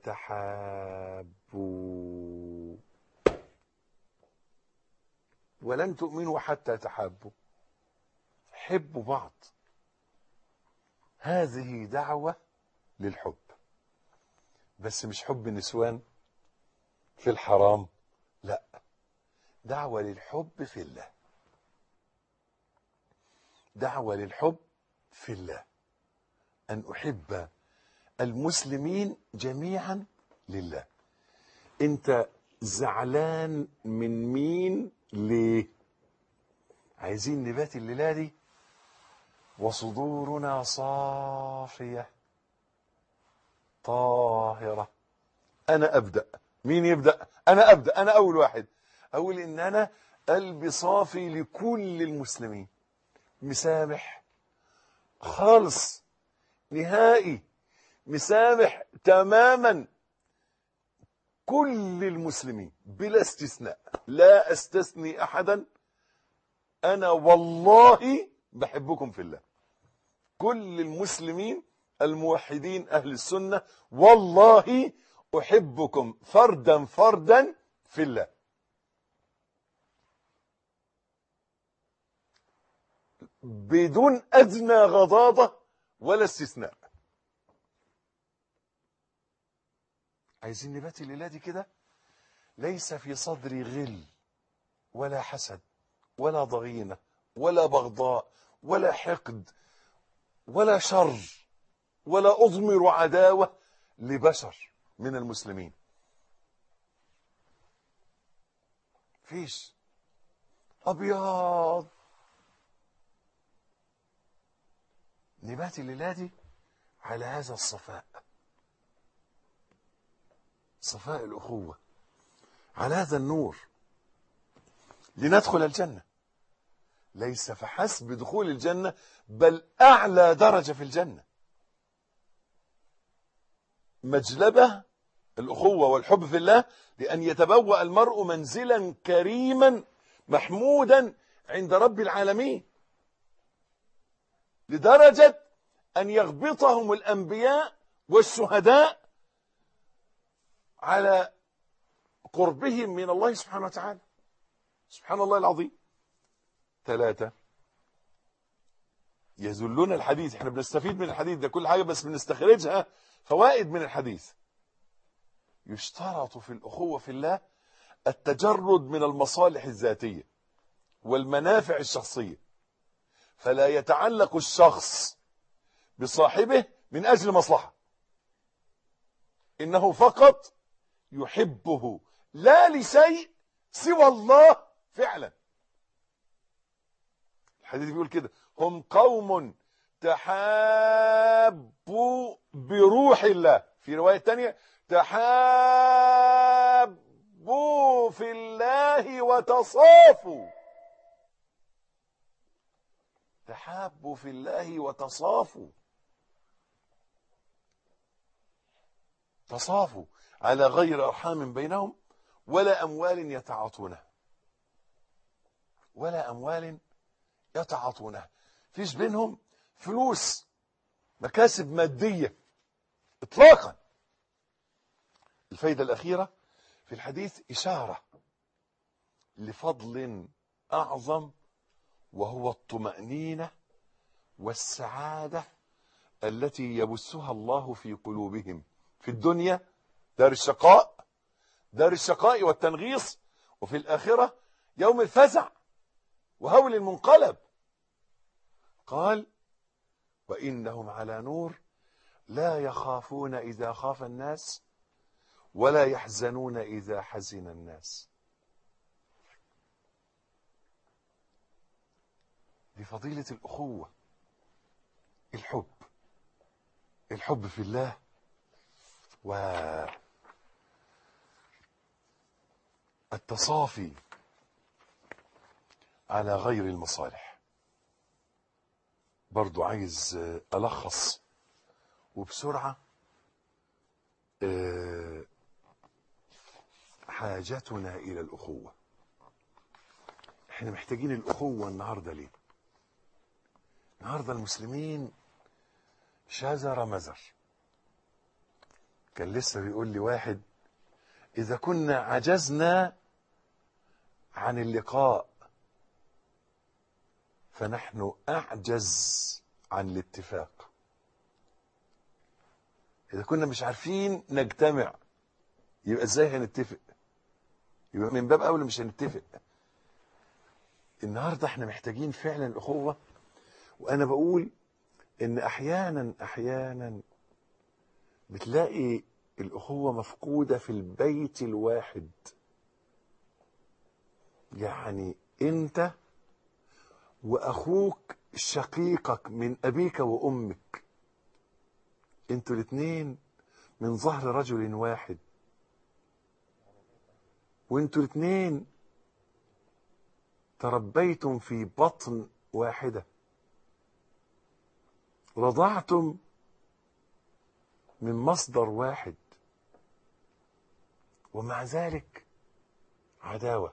تحابوا، ولن تؤمنوا حتى تحابوا. حبوا بعض. هذه دعوة للحب، بس مش حب النسوان في الحرام، لا، دعوة للحب في الله، دعوة للحب في الله. أن أحب المسلمين جميعا لله. أنت زعلان من مين ليه؟ عايزين نبات الليلة دي وصدورنا صافية طاهرة. أنا أبدأ. مين يبدأ؟ أنا أبدأ. أنا أول واحد أقول إن أنا قلبي صافي لكل المسلمين، مسامح خالص نهائي، مسامح تماما كل المسلمين بلا استثناء، لا استثني أحدا. أنا والله بحبكم في الله، كل المسلمين الموحدين أهل السنة والله أحبكم فردا فردا في الله، بدون أدنى غضاضة ولا استثناء. عايزين نبات الليلة دي كده ليس في صدري غل ولا حسد ولا ضغينة ولا بغضاء ولا حقد ولا شر ولا أضمر عداوة لبشر من المسلمين. فيش أبيض. نبات الليلة دي على هذا الصفاء، صفاء الأخوة، على هذا النور، لندخل الجنة. ليس فحسب دخول الجنة، بل أعلى درجة في الجنة، مجلبة الأخوة والحب في الله لأن يتبوأ المرء منزلا كريما محمودا عند رب العالمين، لدرجة أن يغبطهم الأنبياء والشهداء على قربهم من الله سبحانه وتعالى. سبحان الله العظيم. 3 يذلنا الحديث، احنا بنستفيد من الحديث ده كل حاجة بس بنستخرجها فوائد من الحديث. يشترط في الأخوة في الله التجرد من المصالح الذاتية والمنافع الشخصية، فلا يتعلق الشخص بصاحبه من أجل مصلحة، إنه فقط يحبه لا لشيء سوى الله فعلا. الحديث بيقول كده: هم قوم تحابوا بروح الله، في رواية تانية تحابوا في الله وتصافوا. تحابوا في الله وتصافوا، تصافوا على غير أرحام بينهم ولا أموال يتعاطونها، ولا أموال يتعاطونها، فيش بينهم فلوس مكاسب مادية إطلاقا. الفائدة الأخيرة في الحديث إشارة لفضل أعظم، وهو الطمأنينة والسعادة التي يبثها الله في قلوبهم في الدنيا، دار الشقاء والتنغيص، وفي الآخرة يوم الفزع وهول المنقلب. قال: وإنهم على نور لا يخافون إذا خاف الناس ولا يحزنون إذا حزن الناس. لفضيلة الأخوة، الحب في الله، والتصافي على غير المصالح. برضو عايز ألخص وبسرعة حاجتنا إلى الأخوة. احنا محتاجين الأخوة النهاردة ليه؟ النهاردة المسلمين شذر مذر. كان لسه بيقول لي واحد: إذا كنا عجزنا عن اللقاء فنحن أعجز عن الاتفاق. إذا كنا مش عارفين نجتمع يبقى إزاي هنتفق؟ يبقى من باب أولى مش هنتفق. النهاردة احنا محتاجين فعلا الأخوة. وأنا بقول إن أحيانا بتلاقي الأخوة مفقودة في البيت الواحد. يعني أنت وأخوك شقيقك من أبيك وأمك، أنتوا الاثنين من ظهر رجل واحد، وأنتوا الاثنين تربيتم في بطن واحدة، رضعتم من مصدر واحد، ومع ذلك عداوة.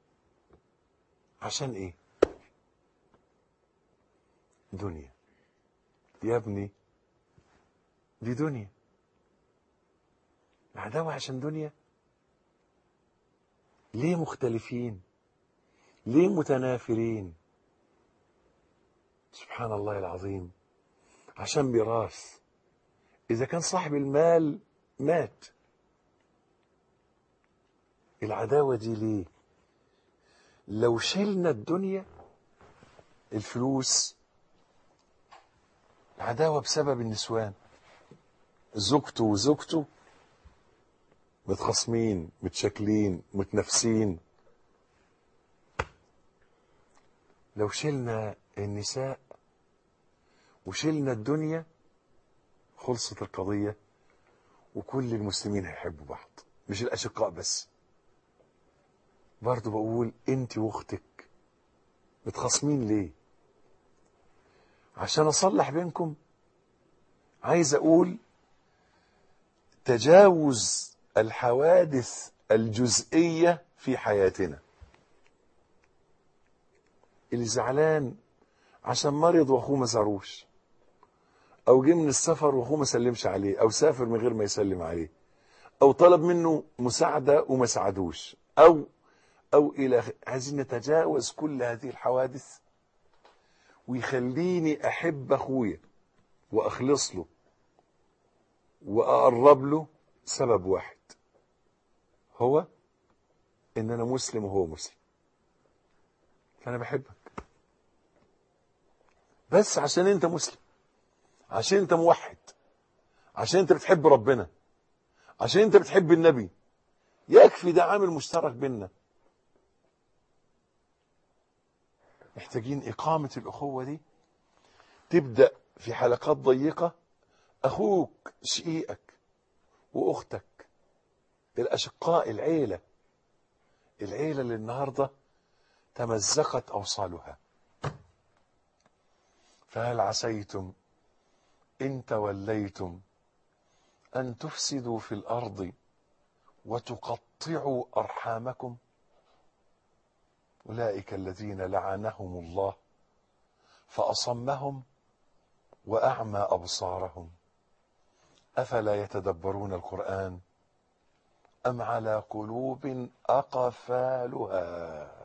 عشان ايه؟ دنيا. يا ابني دي دنيا. عداوة عشان دنيا. ليه مختلفين؟ ليه متنافرين؟ سبحان الله العظيم. عشان ميراث. إذا كان صاحب المال مات، العداوة دي ليه؟ لو شلنا الدنيا، الفلوس، العداوة بسبب النسوان، زوجته وزوجته متخاصمين متشاكلين متنافسين. لو شلنا النساء وشلنا الدنيا خلصت القضية، وكل المسلمين هيحبوا بعض، مش الأشقاء بس. برضو بقول انت واختك متخاصمين ليه؟ عشان اصلح بينكم. عايز اقول تجاوز الحوادث الجزئية في حياتنا. اللي زعلان عشان مرض واخوه ما زاروش، او جه من السفر واخوه ما سلمش عليه، او سافر من غير ما يسلم عليه، او طلب منه مساعدة وما ساعدوش، او الى عايزين نتجاوز كل هذه الحوادث ويخليني احب اخويا واخلص له واقرب له سبب واحد، هو ان انا مسلم وهو مسلم، فانا بحبك بس عشان انت مسلم، عشان انت موحد، عشان انت بتحب ربنا، عشان انت بتحب النبي، يكفي ده عامل مشترك بيننا. محتاجين إقامة الأخوة دي تبدأ في حلقات ضيقة. أخوك شقيقك وأختك الأشقاء، العيلة اللي النهاردة تمزقت أوصالها. فهل عسيتم إن توليتم أن تفسدوا في الأرض وتقطعوا أرحامكم؟ أولئك الذين لعنهم الله فأصمهم وأعمى أبصارهم أفلا يتدبرون القرآن أم على قلوب أقفالها.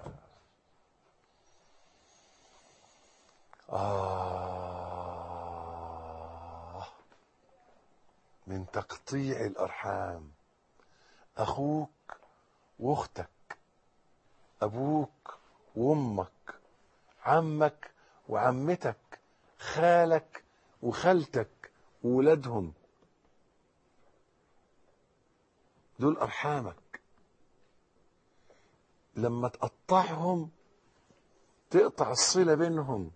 من تقطيع الأرحام، أخوك وأختك، أبوك وأمك، عمك وعمتك، خالك وخالتك وولادهم، دول أرحامك. لما تقطعهم تقطع الصلة بينهم،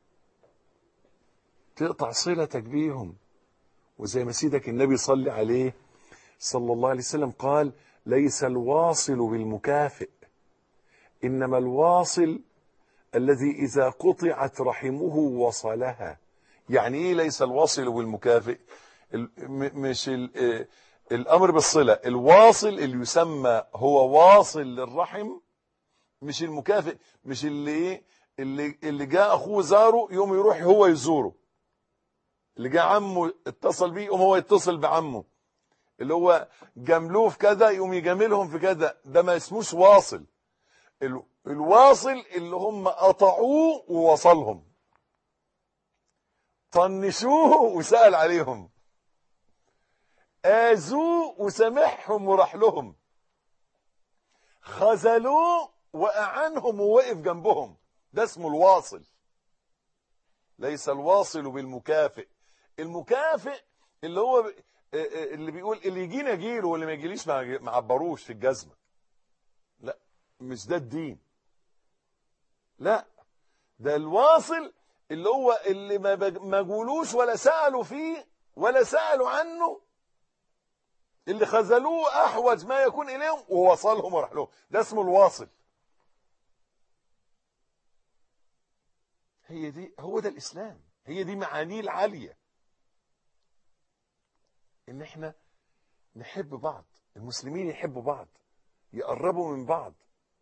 تقطع صلتك بيهم. وزي ما سيدك النبي صلى عليه صلى الله عليه وسلم قال: ليس الواصل بالمكافئ، إنما الواصل الذي إذا قطعت رحمه وصلها. يعني إيه ليس الواصل بالمكافئ؟ مش الأمر بالصلة. الواصل اللي يسمى هو واصل للرحم، مش المكافئ، مش اللي جاء أخوه زاره يوم يروح هو يزوره، اللي جاء عمه اتصل بيه يوم هو يتصل بعمه، اللي هو جاملوه في كذا يوم يجاملهم في كذا. ده ما اسموش واصل. الواصل اللي هم قطعوه ووصلهم، طنشوه وسأل عليهم، آذوه وسامحهم وراح لهم، خذلوه وأعنهم ووقف جنبهم. ده اسمه الواصل. ليس الواصل بالمكافئ. المكافئ اللي هو اللي بيقول اللي يجينا اجيله واللي ما يجيليش ما عبروش في الجزمة. لا، مش ده الدين. لا، ده الواصل اللي هو اللي ما جولوش ولا سألوا فيه ولا سألوا عنه، اللي خذلوه أحوج ما يكون إليهم ووصلهم وراح لهم. ده اسمه الواصل. هو ده الإسلام. هي دي معانيه العالية، إن احنا نحب بعض، المسلمين يحبوا بعض، يقربوا من بعض.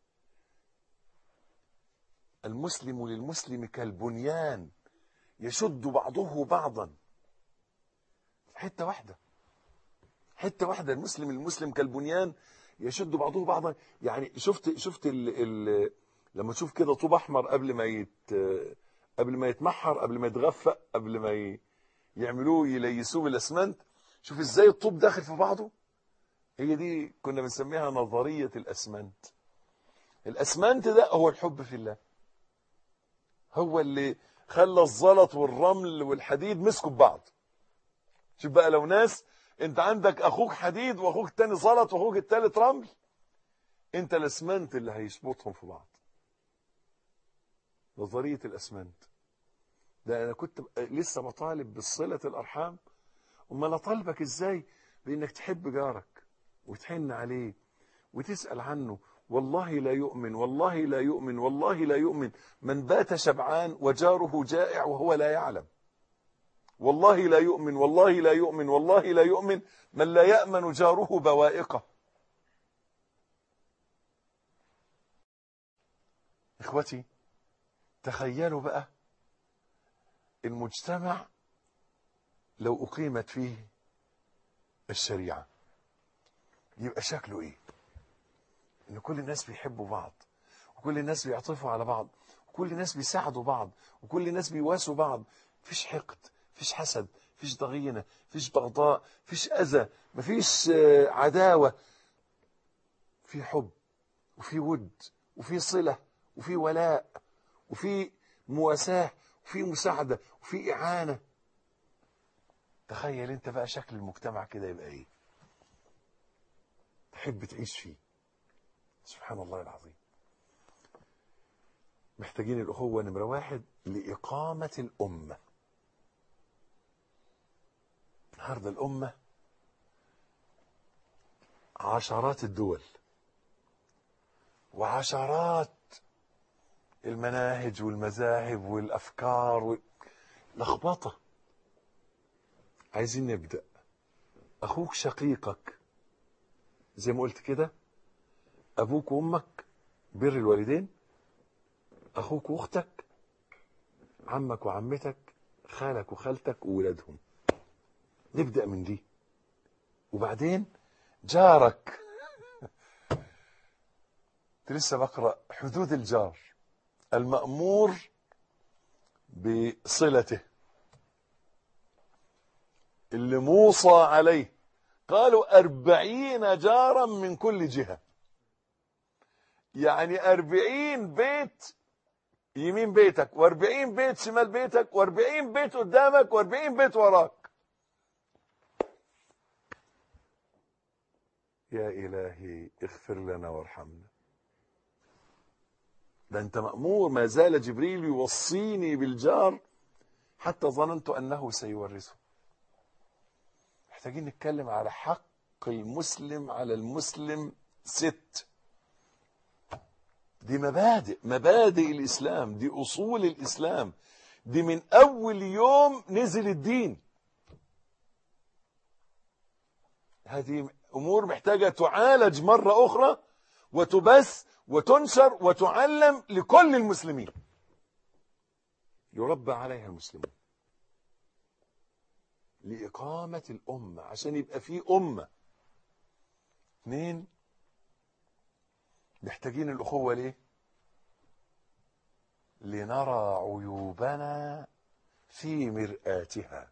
المسلم للمسلم كالبنيان يشد بعضه بعضا. حتة واحدة، حتة واحدة. المسلم للمسلم كالبنيان يشد بعضه بعضا. يعني شفت لما تشوف كده طوب احمر قبل ما يتمحر، قبل ما يتغفق، قبل ما يعملوه يليسوه بالاسمنت، شوف ازاي الطوب داخل في بعضه. هي دي كنا بنسميها نظرية الاسمنت. الاسمنت ده هو الحب في الله، هو اللي خلى الزلط والرمل والحديد مسكوا ببعض. شوف بقى، لو ناس انت عندك اخوك حديد واخوك التاني زلط واخوك التالت رمل، انت الاسمنت اللي هيشبطهم في بعض. نظرية الاسمنت ده انا كنت لسه بطالب بالصلة الارحام، امال اطالبك ازاي بانك تحب جارك وتحن عليه وتسأل عنه. والله لا يؤمن، والله لا يؤمن، والله لا يؤمن من بات شبعان وجاره جائع وهو لا يعلم. والله لا يؤمن، والله لا يؤمن، والله لا يؤمن من لا يأمن جاره بوائقه. إخوتي، تخيلوا بقى المجتمع لو أقيمت فيه الشريعة يبقى شكله إيه؟ إن كل الناس بيحبوا بعض، وكل الناس بيعطفوا على بعض، وكل الناس بيساعدوا بعض، وكل الناس بيواسوا بعض. مفيش حقد، مفيش حسد، مفيش ضغينة، مفيش بغضاء، مفيش أذى، مفيش عداوة. في حب، وفي ود، وفي صلة، وفي ولاء، وفي مواساة، وفي مساعدة، وفي إعانة. تخيل انت بقى شكل المجتمع كده يبقى ايه؟ تحب تعيش فيه. سبحان الله العظيم. محتاجين الأخوة نمرة 1 لإقامة الأمة. النهارده الأمة عشرات الدول وعشرات المناهج والمذاهب والأفكار لخبطة. عايزين نبدأ. أخوك شقيقك زي ما قلت كده، أبوك وأمك، بر الوالدين، أخوك وأختك، عمك وعمتك، خالك وخالتك وولادهم. نبدأ من دي. وبعدين جارك. لسه بقرأ حدود الجار المأمور بصلته اللي موصى عليه. قالوا 40 جارا من كل جهة، يعني 40 بيت يمين بيتك، و40 بيت شمال بيتك، و40 بيت قدامك، و40 بيت وراك. يا إلهي اغفر لنا وارحمنا. ده انت مأمور. ما زال جبريل يوصيني بالجار حتى ظننت أنه سيورثه. محتاجين نتكلم على حق المسلم على المسلم 6. دي مبادئ الإسلام، دي أصول الإسلام، دي من أول يوم نزل الدين. هذه أمور محتاجة تعالج مرة أخرى وتبث وتنشر وتعلم لكل المسلمين، يربى عليها المسلمون لإقامة الأمة، عشان يبقى في أمة. 2 محتاجين الأخوة ليه؟ لنرى عيوبنا في مرآتها.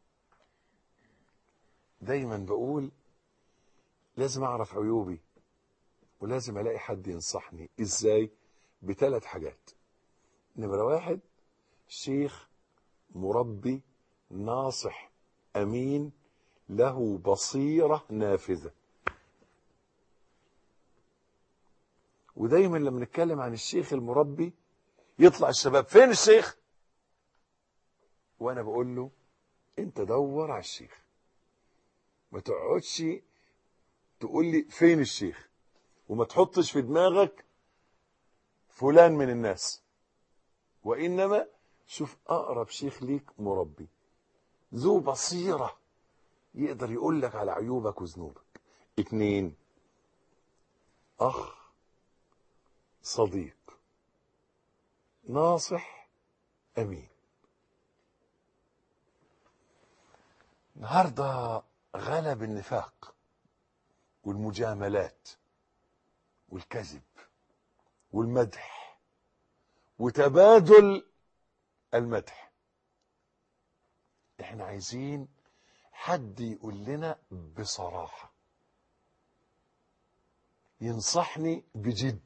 دايما بقول لازم أعرف عيوبي، ولازم ألاقي حد ينصحني. إزاي؟ ب3 حاجات. نمرة 1 شيخ مربي ناصح أمين له بصيرة نافذة. ودايما لما نتكلم عن الشيخ المربي يطلع الشباب فين الشيخ؟ وانا بقول له انت دور على الشيخ، ما تقعدش تقول لي فين الشيخ، وما تحطش في دماغك فلان من الناس، وانما شوف اقرب شيخ ليك مربي ذو بصيرة يقدر يقول لك على عيوبك وذنوبك. 2 اخ صديق ناصح امين. النهارده غلب النفاق والمجاملات والكذب والمدح وتبادل المدح. احنا عايزين حد يقول لنا بصراحة، ينصحني بجد،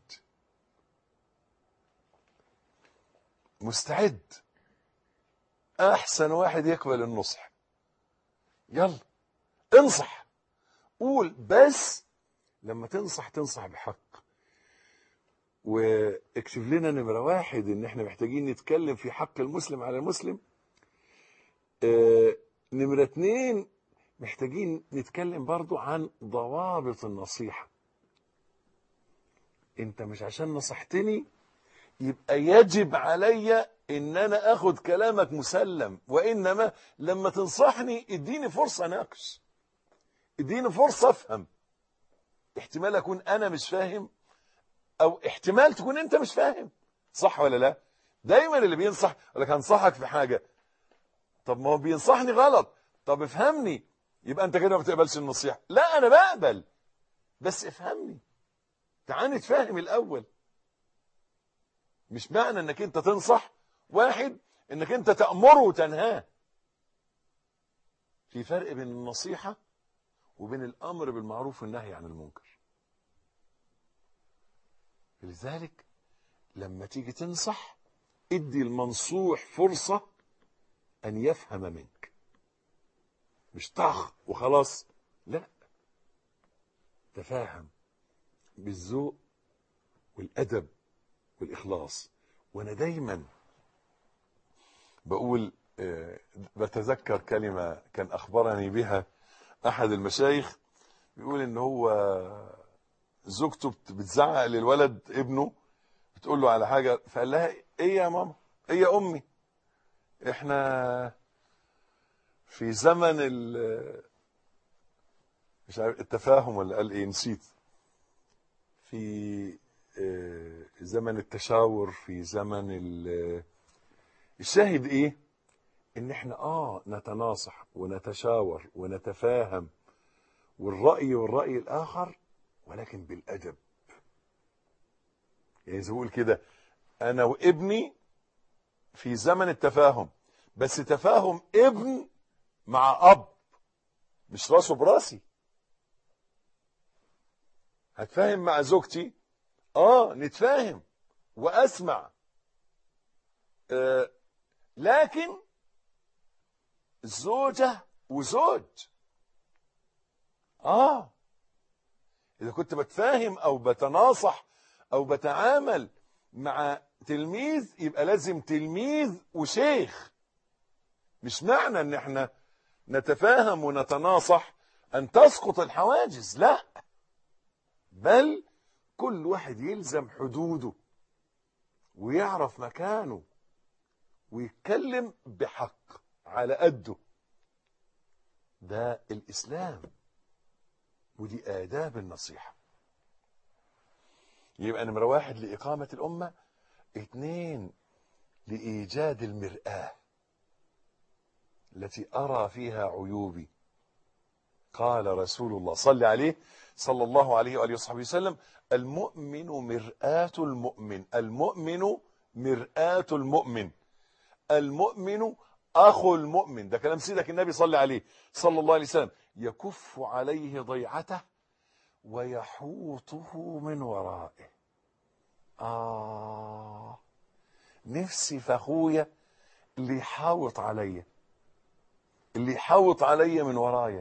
مستعد، احسن واحد يقبل النصح. يلا انصح، قول، بس لما تنصح بحق. واكتب لنا نمرة 1 ان احنا محتاجين نتكلم في حق المسلم على المسلم. نمرة 2 محتاجين نتكلم برضو عن ضوابط النصيحة. انت مش عشان نصحتني يبقى يجب علي ان انا اخد كلامك مسلم، وانما لما تنصحني اديني فرصة اناقش، اديني فرصة افهم. احتمال اكون انا مش فاهم، او احتمال تكون انت مش فاهم، صح ولا لا؟ دايما اللي بينصح يقول لك هنصحك في حاجة، طب ما هو بينصحني غلط، طب افهمني، يبقى انت كده ما بتقبلش النصيحة. لا انا بقبل، بس افهمني، تعال نتفاهم الاول. مش معنى انك انت تنصح واحد انك انت تأمره وتنهاه. في فرق بين النصيحة وبين الامر بالمعروف والنهي عن المنكر. لذلك لما تيجي تنصح ادي المنصوح فرصة ان يفهم منك، مش طخ وخلاص، لا، تفاهم بالذوق والادب والاخلاص. وانا دايما بقول بتذكر كلمة كان اخبرني بها احد المشايخ، بيقول ان هو زوجته بتزعق للولد ابنه، بتقول له على حاجة، فقال لها ايه يا ماما، ايه يا امي، احنا في زمن مش عارف التفاهم ولا قال ايه، نسيت، في زمن التشاور، في زمن الشاهد ايه، ان احنا نتناصح ونتشاور ونتفاهم، والرأي الاخر، ولكن بالادب. يعني زي بقول كده، انا وابني في زمن التفاهم، بس تفاهم ابن مع اب، مش راسه براسي. هتفاهم مع زوجتي، نتفاهم واسمع، لكن زوجة وزوج. اذا كنت بتفاهم او بتناصح او بتعامل مع تلميذ، يبقى لازم تلميذ وشيخ. مش معنى ان احنا نتفاهم ونتناصح ان تسقط الحواجز، لا، بل كل واحد يلزم حدوده ويعرف مكانه ويتكلم بحق على قده. ده الإسلام، ودي آداب النصيحة. يبقى نمرة 1 لإقامة الأمة، 2 لإيجاد المرآة التي أرى فيها عيوبي. قال رسول الله صلى عليه صلى الله عليه وآله وصحبه وسلم: المؤمن مرآة المؤمن، المؤمن مرآة المؤمن، المؤمن أخو المؤمن. ده كلام سيدك النبي صلى عليه صلى الله عليه وسلم. يكف عليه ضيعته ويحوطه من ورائه. نفسي في أخويا اللي يحاوط عليا، اللي يحاوط عليا من ورايا.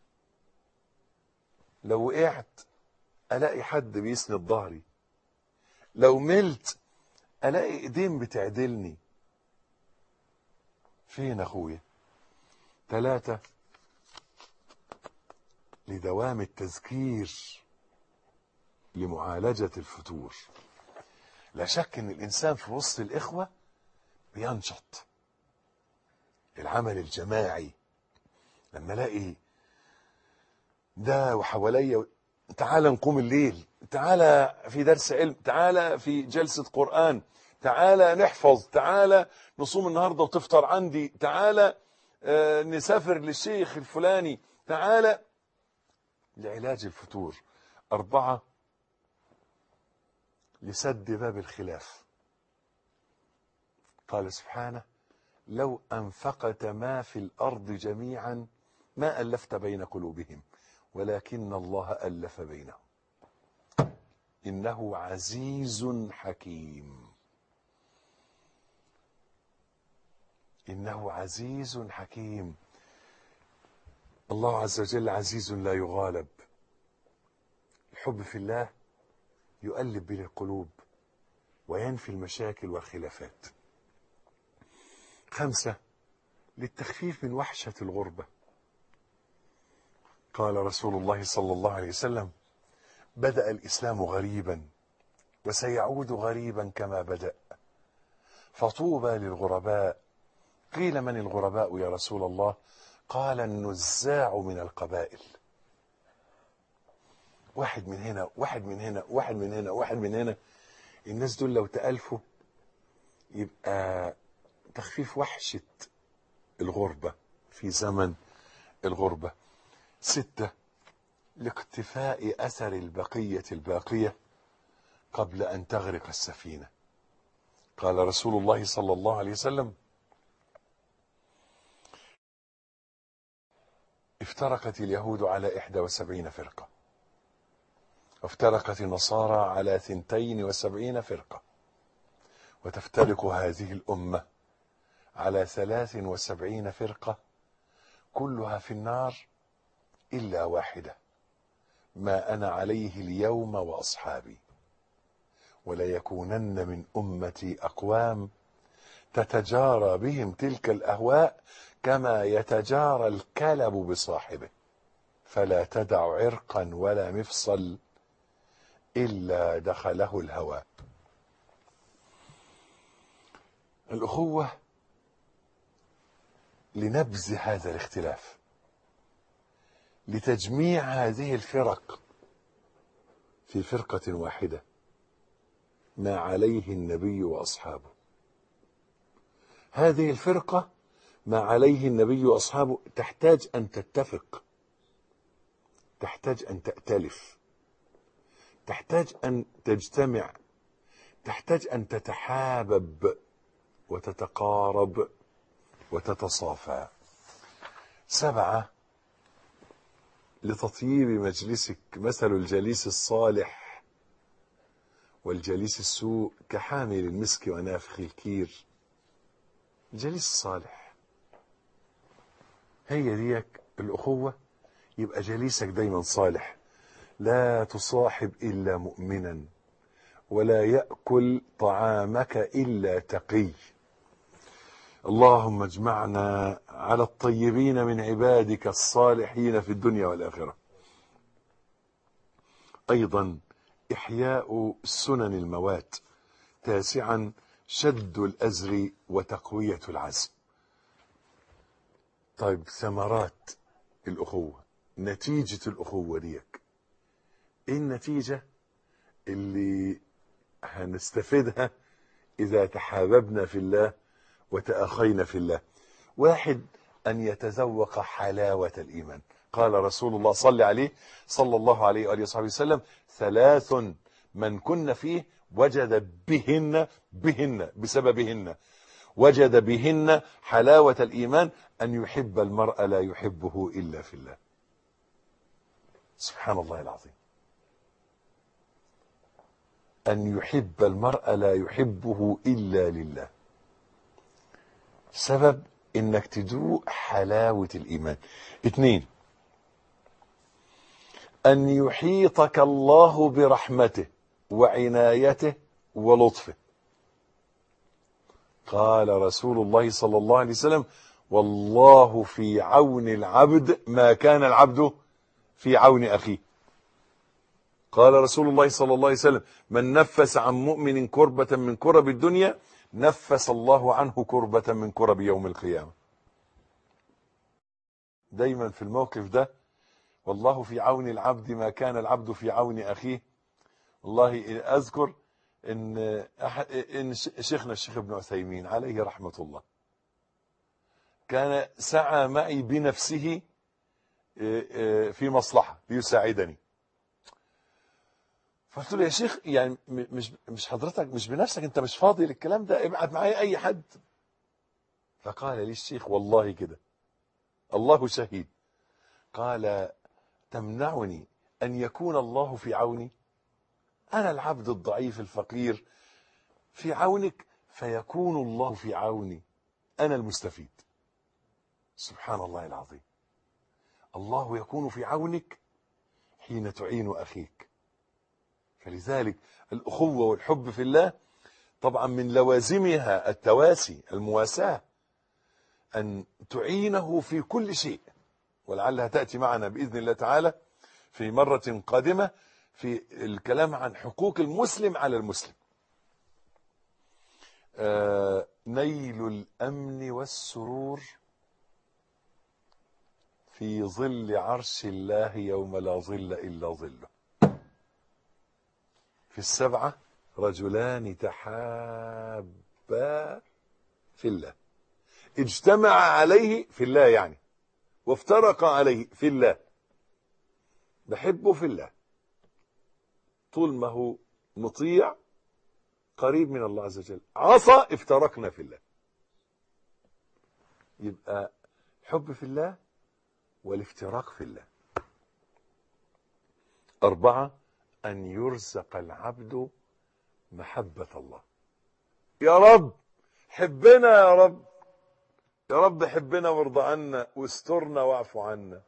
لو وقعت ألاقي حد بيسند ظهري، لو ملت ألاقي إيدين بتعدلني. فين أخويا؟ 3 لدوام التذكير لمعالجة الفتور. لا شك ان الانسان في وسط الاخوة بينشط. العمل الجماعي، لما الاقي ده وحواليا، تعالى نقوم الليل، تعالى في درس علم، تعالى في جلسة قرآن، تعالى نحفظ، تعالى نصوم النهاردة وتفطر عندي، تعالى نسافر للشيخ الفلاني، تعالى، لعلاج الفتور. 4 لسد باب الخلاف. قال سبحانه: لو أنفقت ما في الأرض جميعا ما ألفت بين قلوبهم ولكن الله ألف بينهم إنه عزيز حكيم. إنه عزيز حكيم. الله عز وجل عزيز لا يغالب. الحب في الله يؤلف به القلوب وينفي المشاكل والخلافات. 5 للتخفيف من وحشة الغربة. قال رسول الله صلى الله عليه وسلم: بدأ الإسلام غريبا وسيعود غريبا كما بدأ، فطوبى للغرباء. قيل من الغرباء يا رسول الله؟ قال النزاع من القبائل، واحد من هنا واحد من هنا واحد من هنا واحد من هنا. الناس دول لو تألفوا يبقى تخفيف وحشة الغربة في زمن الغربة. 6 لاقتفاء أثر البقية الباقية قبل أن تغرق السفينة. قال رسول الله صلى الله عليه وسلم: افترقت اليهود على 71 فرقة، وافترقت النصارى على 72 فرقة، وتفترق هذه الأمة على 73 فرقة كلها في النار إلا واحدة، ما أنا عليه اليوم وأصحابي. وليكونن من أمتي أقوام تتجارى بهم تلك الأهواء كما يتجارى الكلب بصاحبه، فلا تدع عرقا ولا مفصل إلا دخله الهوى. الأخوة لنبذ هذا الاختلاف، لتجميع هذه الفرق في فرقة واحدة ما عليه النبي وأصحابه. هذه الفرقة ما عليه النبي وأصحابه تحتاج أن تتفق، تحتاج أن تأتلف، تحتاج أن تجتمع، تحتاج أن تتحابب وتتقارب وتتصافى. 7 لتطييب مجلسك مثل الجليس الصالح والجليس السوء كحامل المسك ونافخ الكير. الجليس الصالح هي ديك الأخوة، يبقى جليسك دايما صالح. لا تصاحب إلا مؤمنا، ولا يأكل طعامك إلا تقي. اللهم اجمعنا على الطيبين من عبادك الصالحين في الدنيا والآخرة. أيضا إحياء سنن الموات. 9 شد الأزر وتقوية العزم. طيب، ثمرات الأخوة، نتيجة الأخوة ديك إيه؟ النتيجة اللي هنستفيدها إذا تحاببنا في الله وتأخينا في الله. 1 أن يتذوق حلاوة الإيمان. قال رسول الله صلى عليه صلى الله عليه وآله وصحبه وسلم: 3 من كن فيه وجد بسببهن وجد بهن حلاوة الإيمان، أن يحب المرء لا يحبه إلا في الله. سبحان الله العظيم، أن يحب المرء لا يحبه إلا لله. سبب إنك تذوق حلاوة الإيمان. 2 أن يحيطك الله برحمته وعنايته ولطفه. قال رسول الله صلى الله عليه وسلم: والله في عون العبد ما كان العبد في عون أخيه. قال رسول الله صلى الله عليه وسلم: من نفس عن مؤمن كربة من كرب الدنيا نفس الله عنه كربة من كرب يوم القيامة. دايما في الموقف ده، والله في عون العبد ما كان العبد في عون أخيه. والله أذكر إن شيخنا الشيخ ابن عثيمين عليه رحمة الله كان سعى معي بنفسه في مصلحة ليساعدني. فقلت له: يا شيخ، يعني مش حضرتك مش بنفسك، انت مش فاضي للكلام ده، ابعت معايا اي حد. فقال لي الشيخ: والله كده، الله شهيد. قال: تمنعني ان يكون الله في عوني؟ انا العبد الضعيف الفقير في عونك، فيكون الله في عوني، انا المستفيد. سبحان الله العظيم، الله يكون في عونك حين تعين اخيك. فلذلك الأخوة والحب في الله طبعا من لوازمها التواسي، المواساة، أن تعينه في كل شيء. ولعلها تأتي معنا بإذن الله تعالى في مرة قادمة في الكلام عن حقوق المسلم على المسلم. نيل الأمن والسرور في ظل عرش الله يوم لا ظل إلا ظله. في السبعة رجلان تحابا في الله، اجتمع عليه في الله يعني، وافترق عليه في الله. بحبه في الله طول ما هو مطيع قريب من الله عز وجل، عصى افترقنا في الله. يبقى حب في الله والافتراق في الله. 4 أن يرزق العبد محبة الله. يا رب حبنا، يا رب، يا رب حبنا وارضى عنا واسترنا واعف عنا.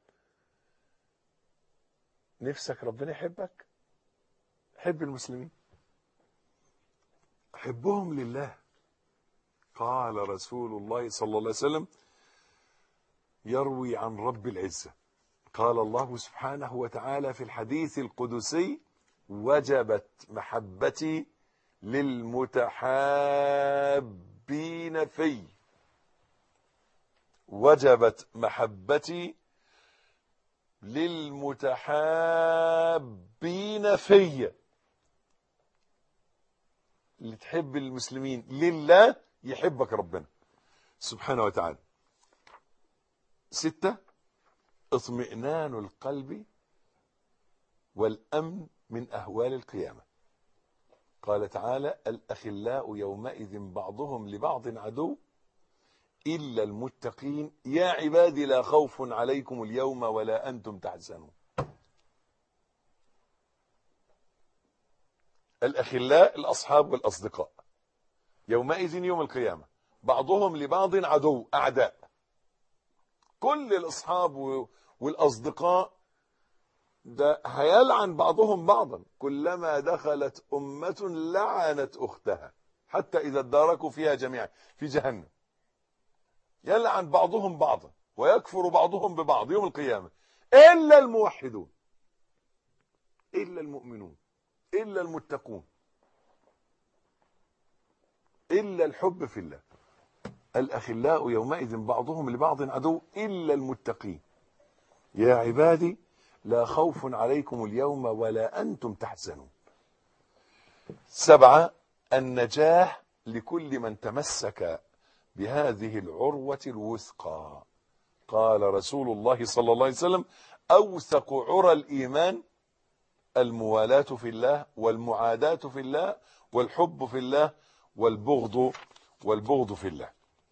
نفسك ربنا يحبك؟ حب المسلمين، حبهم لله. قال رسول الله صلى الله عليه وسلم يروي عن رب العزة، قال الله سبحانه وتعالى في الحديث القدسي: وجبت محبتي للمتحابين في. وجبت محبتي للمتحابين في. اللي تحب المسلمين لله يحبك ربنا سبحانه وتعالى. 6 اطمئنان القلب والأمن من أهوال القيامة. قال تعالى: الأخلاء يومئذ بعضهم لبعض عدو إلا المتقين يا عبادي لا خوف عليكم اليوم ولا أنتم تحزنون. الأخلاء الأصحاب والأصدقاء يومئذ يوم القيامة بعضهم لبعض عدو، أعداء. كل الأصحاب والأصدقاء ده هيلعن بعضهم بعضا، كلما دخلت أمة لعنت أختها حتى إذا اداركوا فيها جميعا في جهنم. يلعن بعضهم بعضا ويكفر بعضهم ببعض يوم القيامة، إلا الموحدون، إلا المؤمنون، إلا المتقون، إلا الحب في الله. الأخلاء يومئذ بعضهم لبعض عدو إلا المتقين يا عبادي لا خوف عليكم اليوم ولا أنتم تحزنون. 7 النجاح لكل من تمسك بهذه العروة الوثقى. قال رسول الله صلى الله عليه وسلم: أوثق عرى الإيمان الموالاة في الله والمعاداة في الله والحب في الله والبغض في الله.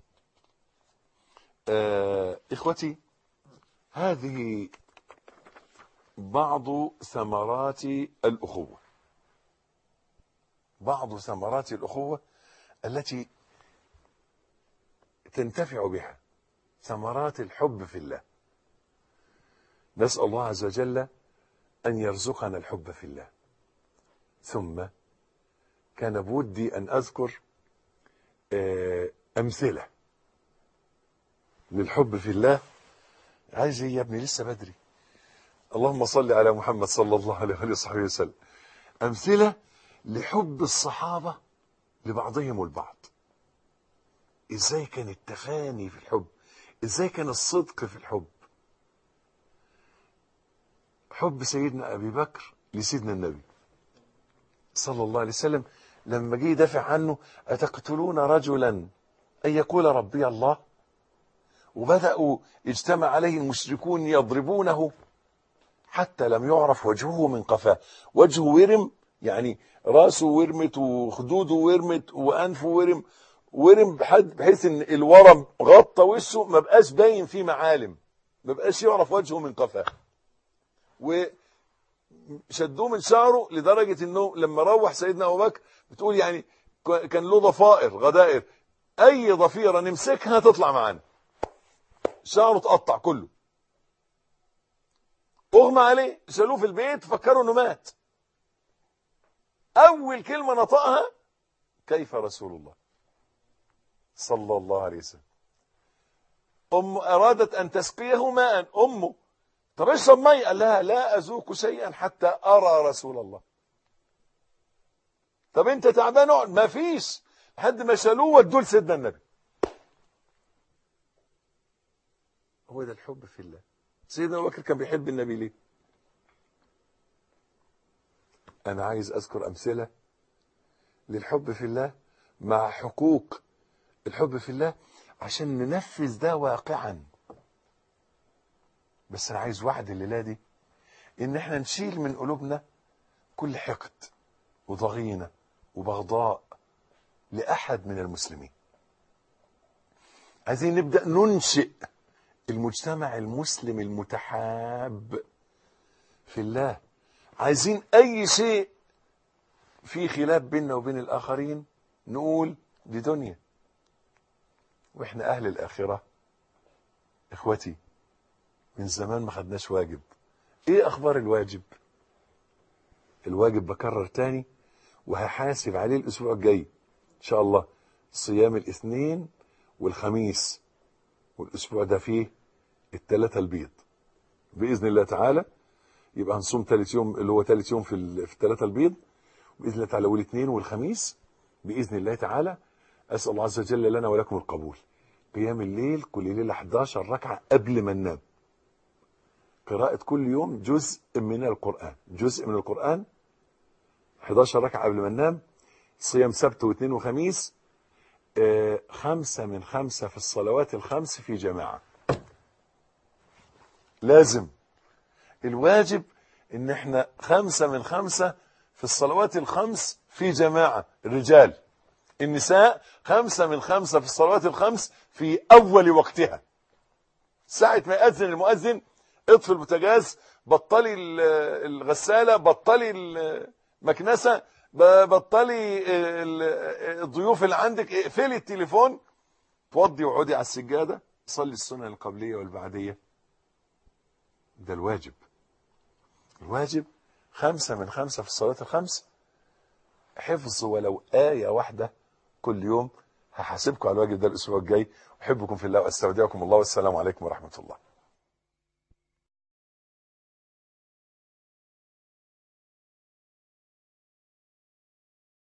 إخوتي، هذه بعض ثمرات الأخوة، بعض ثمرات الأخوة التي تنتفع بها، ثمرات الحب في الله. نسأل الله عز وجل أن يرزقنا الحب في الله. ثم كان بودي أن أذكر أمثلة للحب في الله. عايز يا ابني لسه بدري. اللهم صل على محمد صلى الله عليه وصحبه وسلم. أمثلة لحب الصحابة لبعضهم البعض. إزاي كان التفاني في الحب، إزاي كان الصدق في الحب. حب سيدنا أبي بكر لسيدنا النبي صلى الله عليه وسلم لما جه يدافع عنه: أتقتلون رجلا أن يقول ربي الله؟ وبدأوا اجتمع عليه المشركون يضربونه حتى لم يعرف وجهه من قفاه. وجهه ورم، يعني راسه ورمت وخدوده ورمت وأنفه ورم بحيث ان الورم غطى وشه، ما بقاش باين فيه معالم، ما بقاش يعرف وجهه من قفاه. وشدوه من شعره لدرجة انه لما روح سيدنا أبو بكر بتقول يعني كان له ضفائر غدائر، اي ضفيرة نمسكها تطلع معانا، شعره تقطع كله. اغمى عليه، شالوه في البيت فكروا انه مات. اول كلمة نطقها: كيف رسول الله صلى الله عليه وسلم. أرادت أن تسقيه ماء، أمه: طب اشرب ماء. قال لها: لا أذوق شيئا حتى أرى رسول الله. طب أنت تعبان؟ ما فيش، لحد ما شالوه ودوه لسيدنا النبي. هو ده الحب في الله. سيدنا ابو بكر كان بيحب النبي ليه؟ انا عايز اذكر امثله للحب في الله مع حقوق الحب في الله عشان ننفذ ده واقعا. بس انا عايز وعد الليله دي ان احنا نشيل من قلوبنا كل حقد وضغينه وبغضاء لاحد من المسلمين. عايزين نبدا ننشئ المجتمع المسلم المتحاب في الله. عايزين اي شيء في خلاف بيننا وبين الاخرين نقول دي دنيا واحنا اهل الاخره. اخوتي من زمان ما خدناش واجب. ايه اخبار الواجب؟ الواجب بكرر تاني وهحاسب عليه الاسبوع الجاي ان شاء الله. صيام الاثنين والخميس، والاسبوع ده فيه الثلاثه البيض باذن الله تعالى. يبقى هنصوم ثالث يوم اللي هو ثالث يوم في الثلاثه البيض باذن الله تعالى، والاثنين والخميس باذن الله تعالى. اسال الله عز وجل لنا ولكم القبول. قيام الليل كل ليله 11 ركعه قبل ما ننام. قراءة كل يوم جزء من القرآن، جزء من القرآن 11 ركعة قبل ما ننام. صيام سبت واثنين وخميس. 5 من 5 في الصلوات الخمس في جماعة. لازم الواجب ان احنا 5 من 5 في الصلوات الخمس في جماعة. الرجال. النساء 5 من 5 في الصلوات الخمس في اول وقتها. ساعة ما يأذن المؤذن اطفي البوتاجاز، بطلي الغسالة، بطلي المكنسة، بطلي الضيوف اللي عندك، اقفلي التليفون، توضي وعودي على السجادة، صلي السنة القبلية والبعدية. ده الواجب. الواجب 5 من 5 في الصلاة الخمس. حفظ ولو آية واحدة كل يوم. هحاسبكم على الواجب ده الأسبوع الجاي. أحبكم في الله وأستودعكم الله، والسلام عليكم ورحمة الله.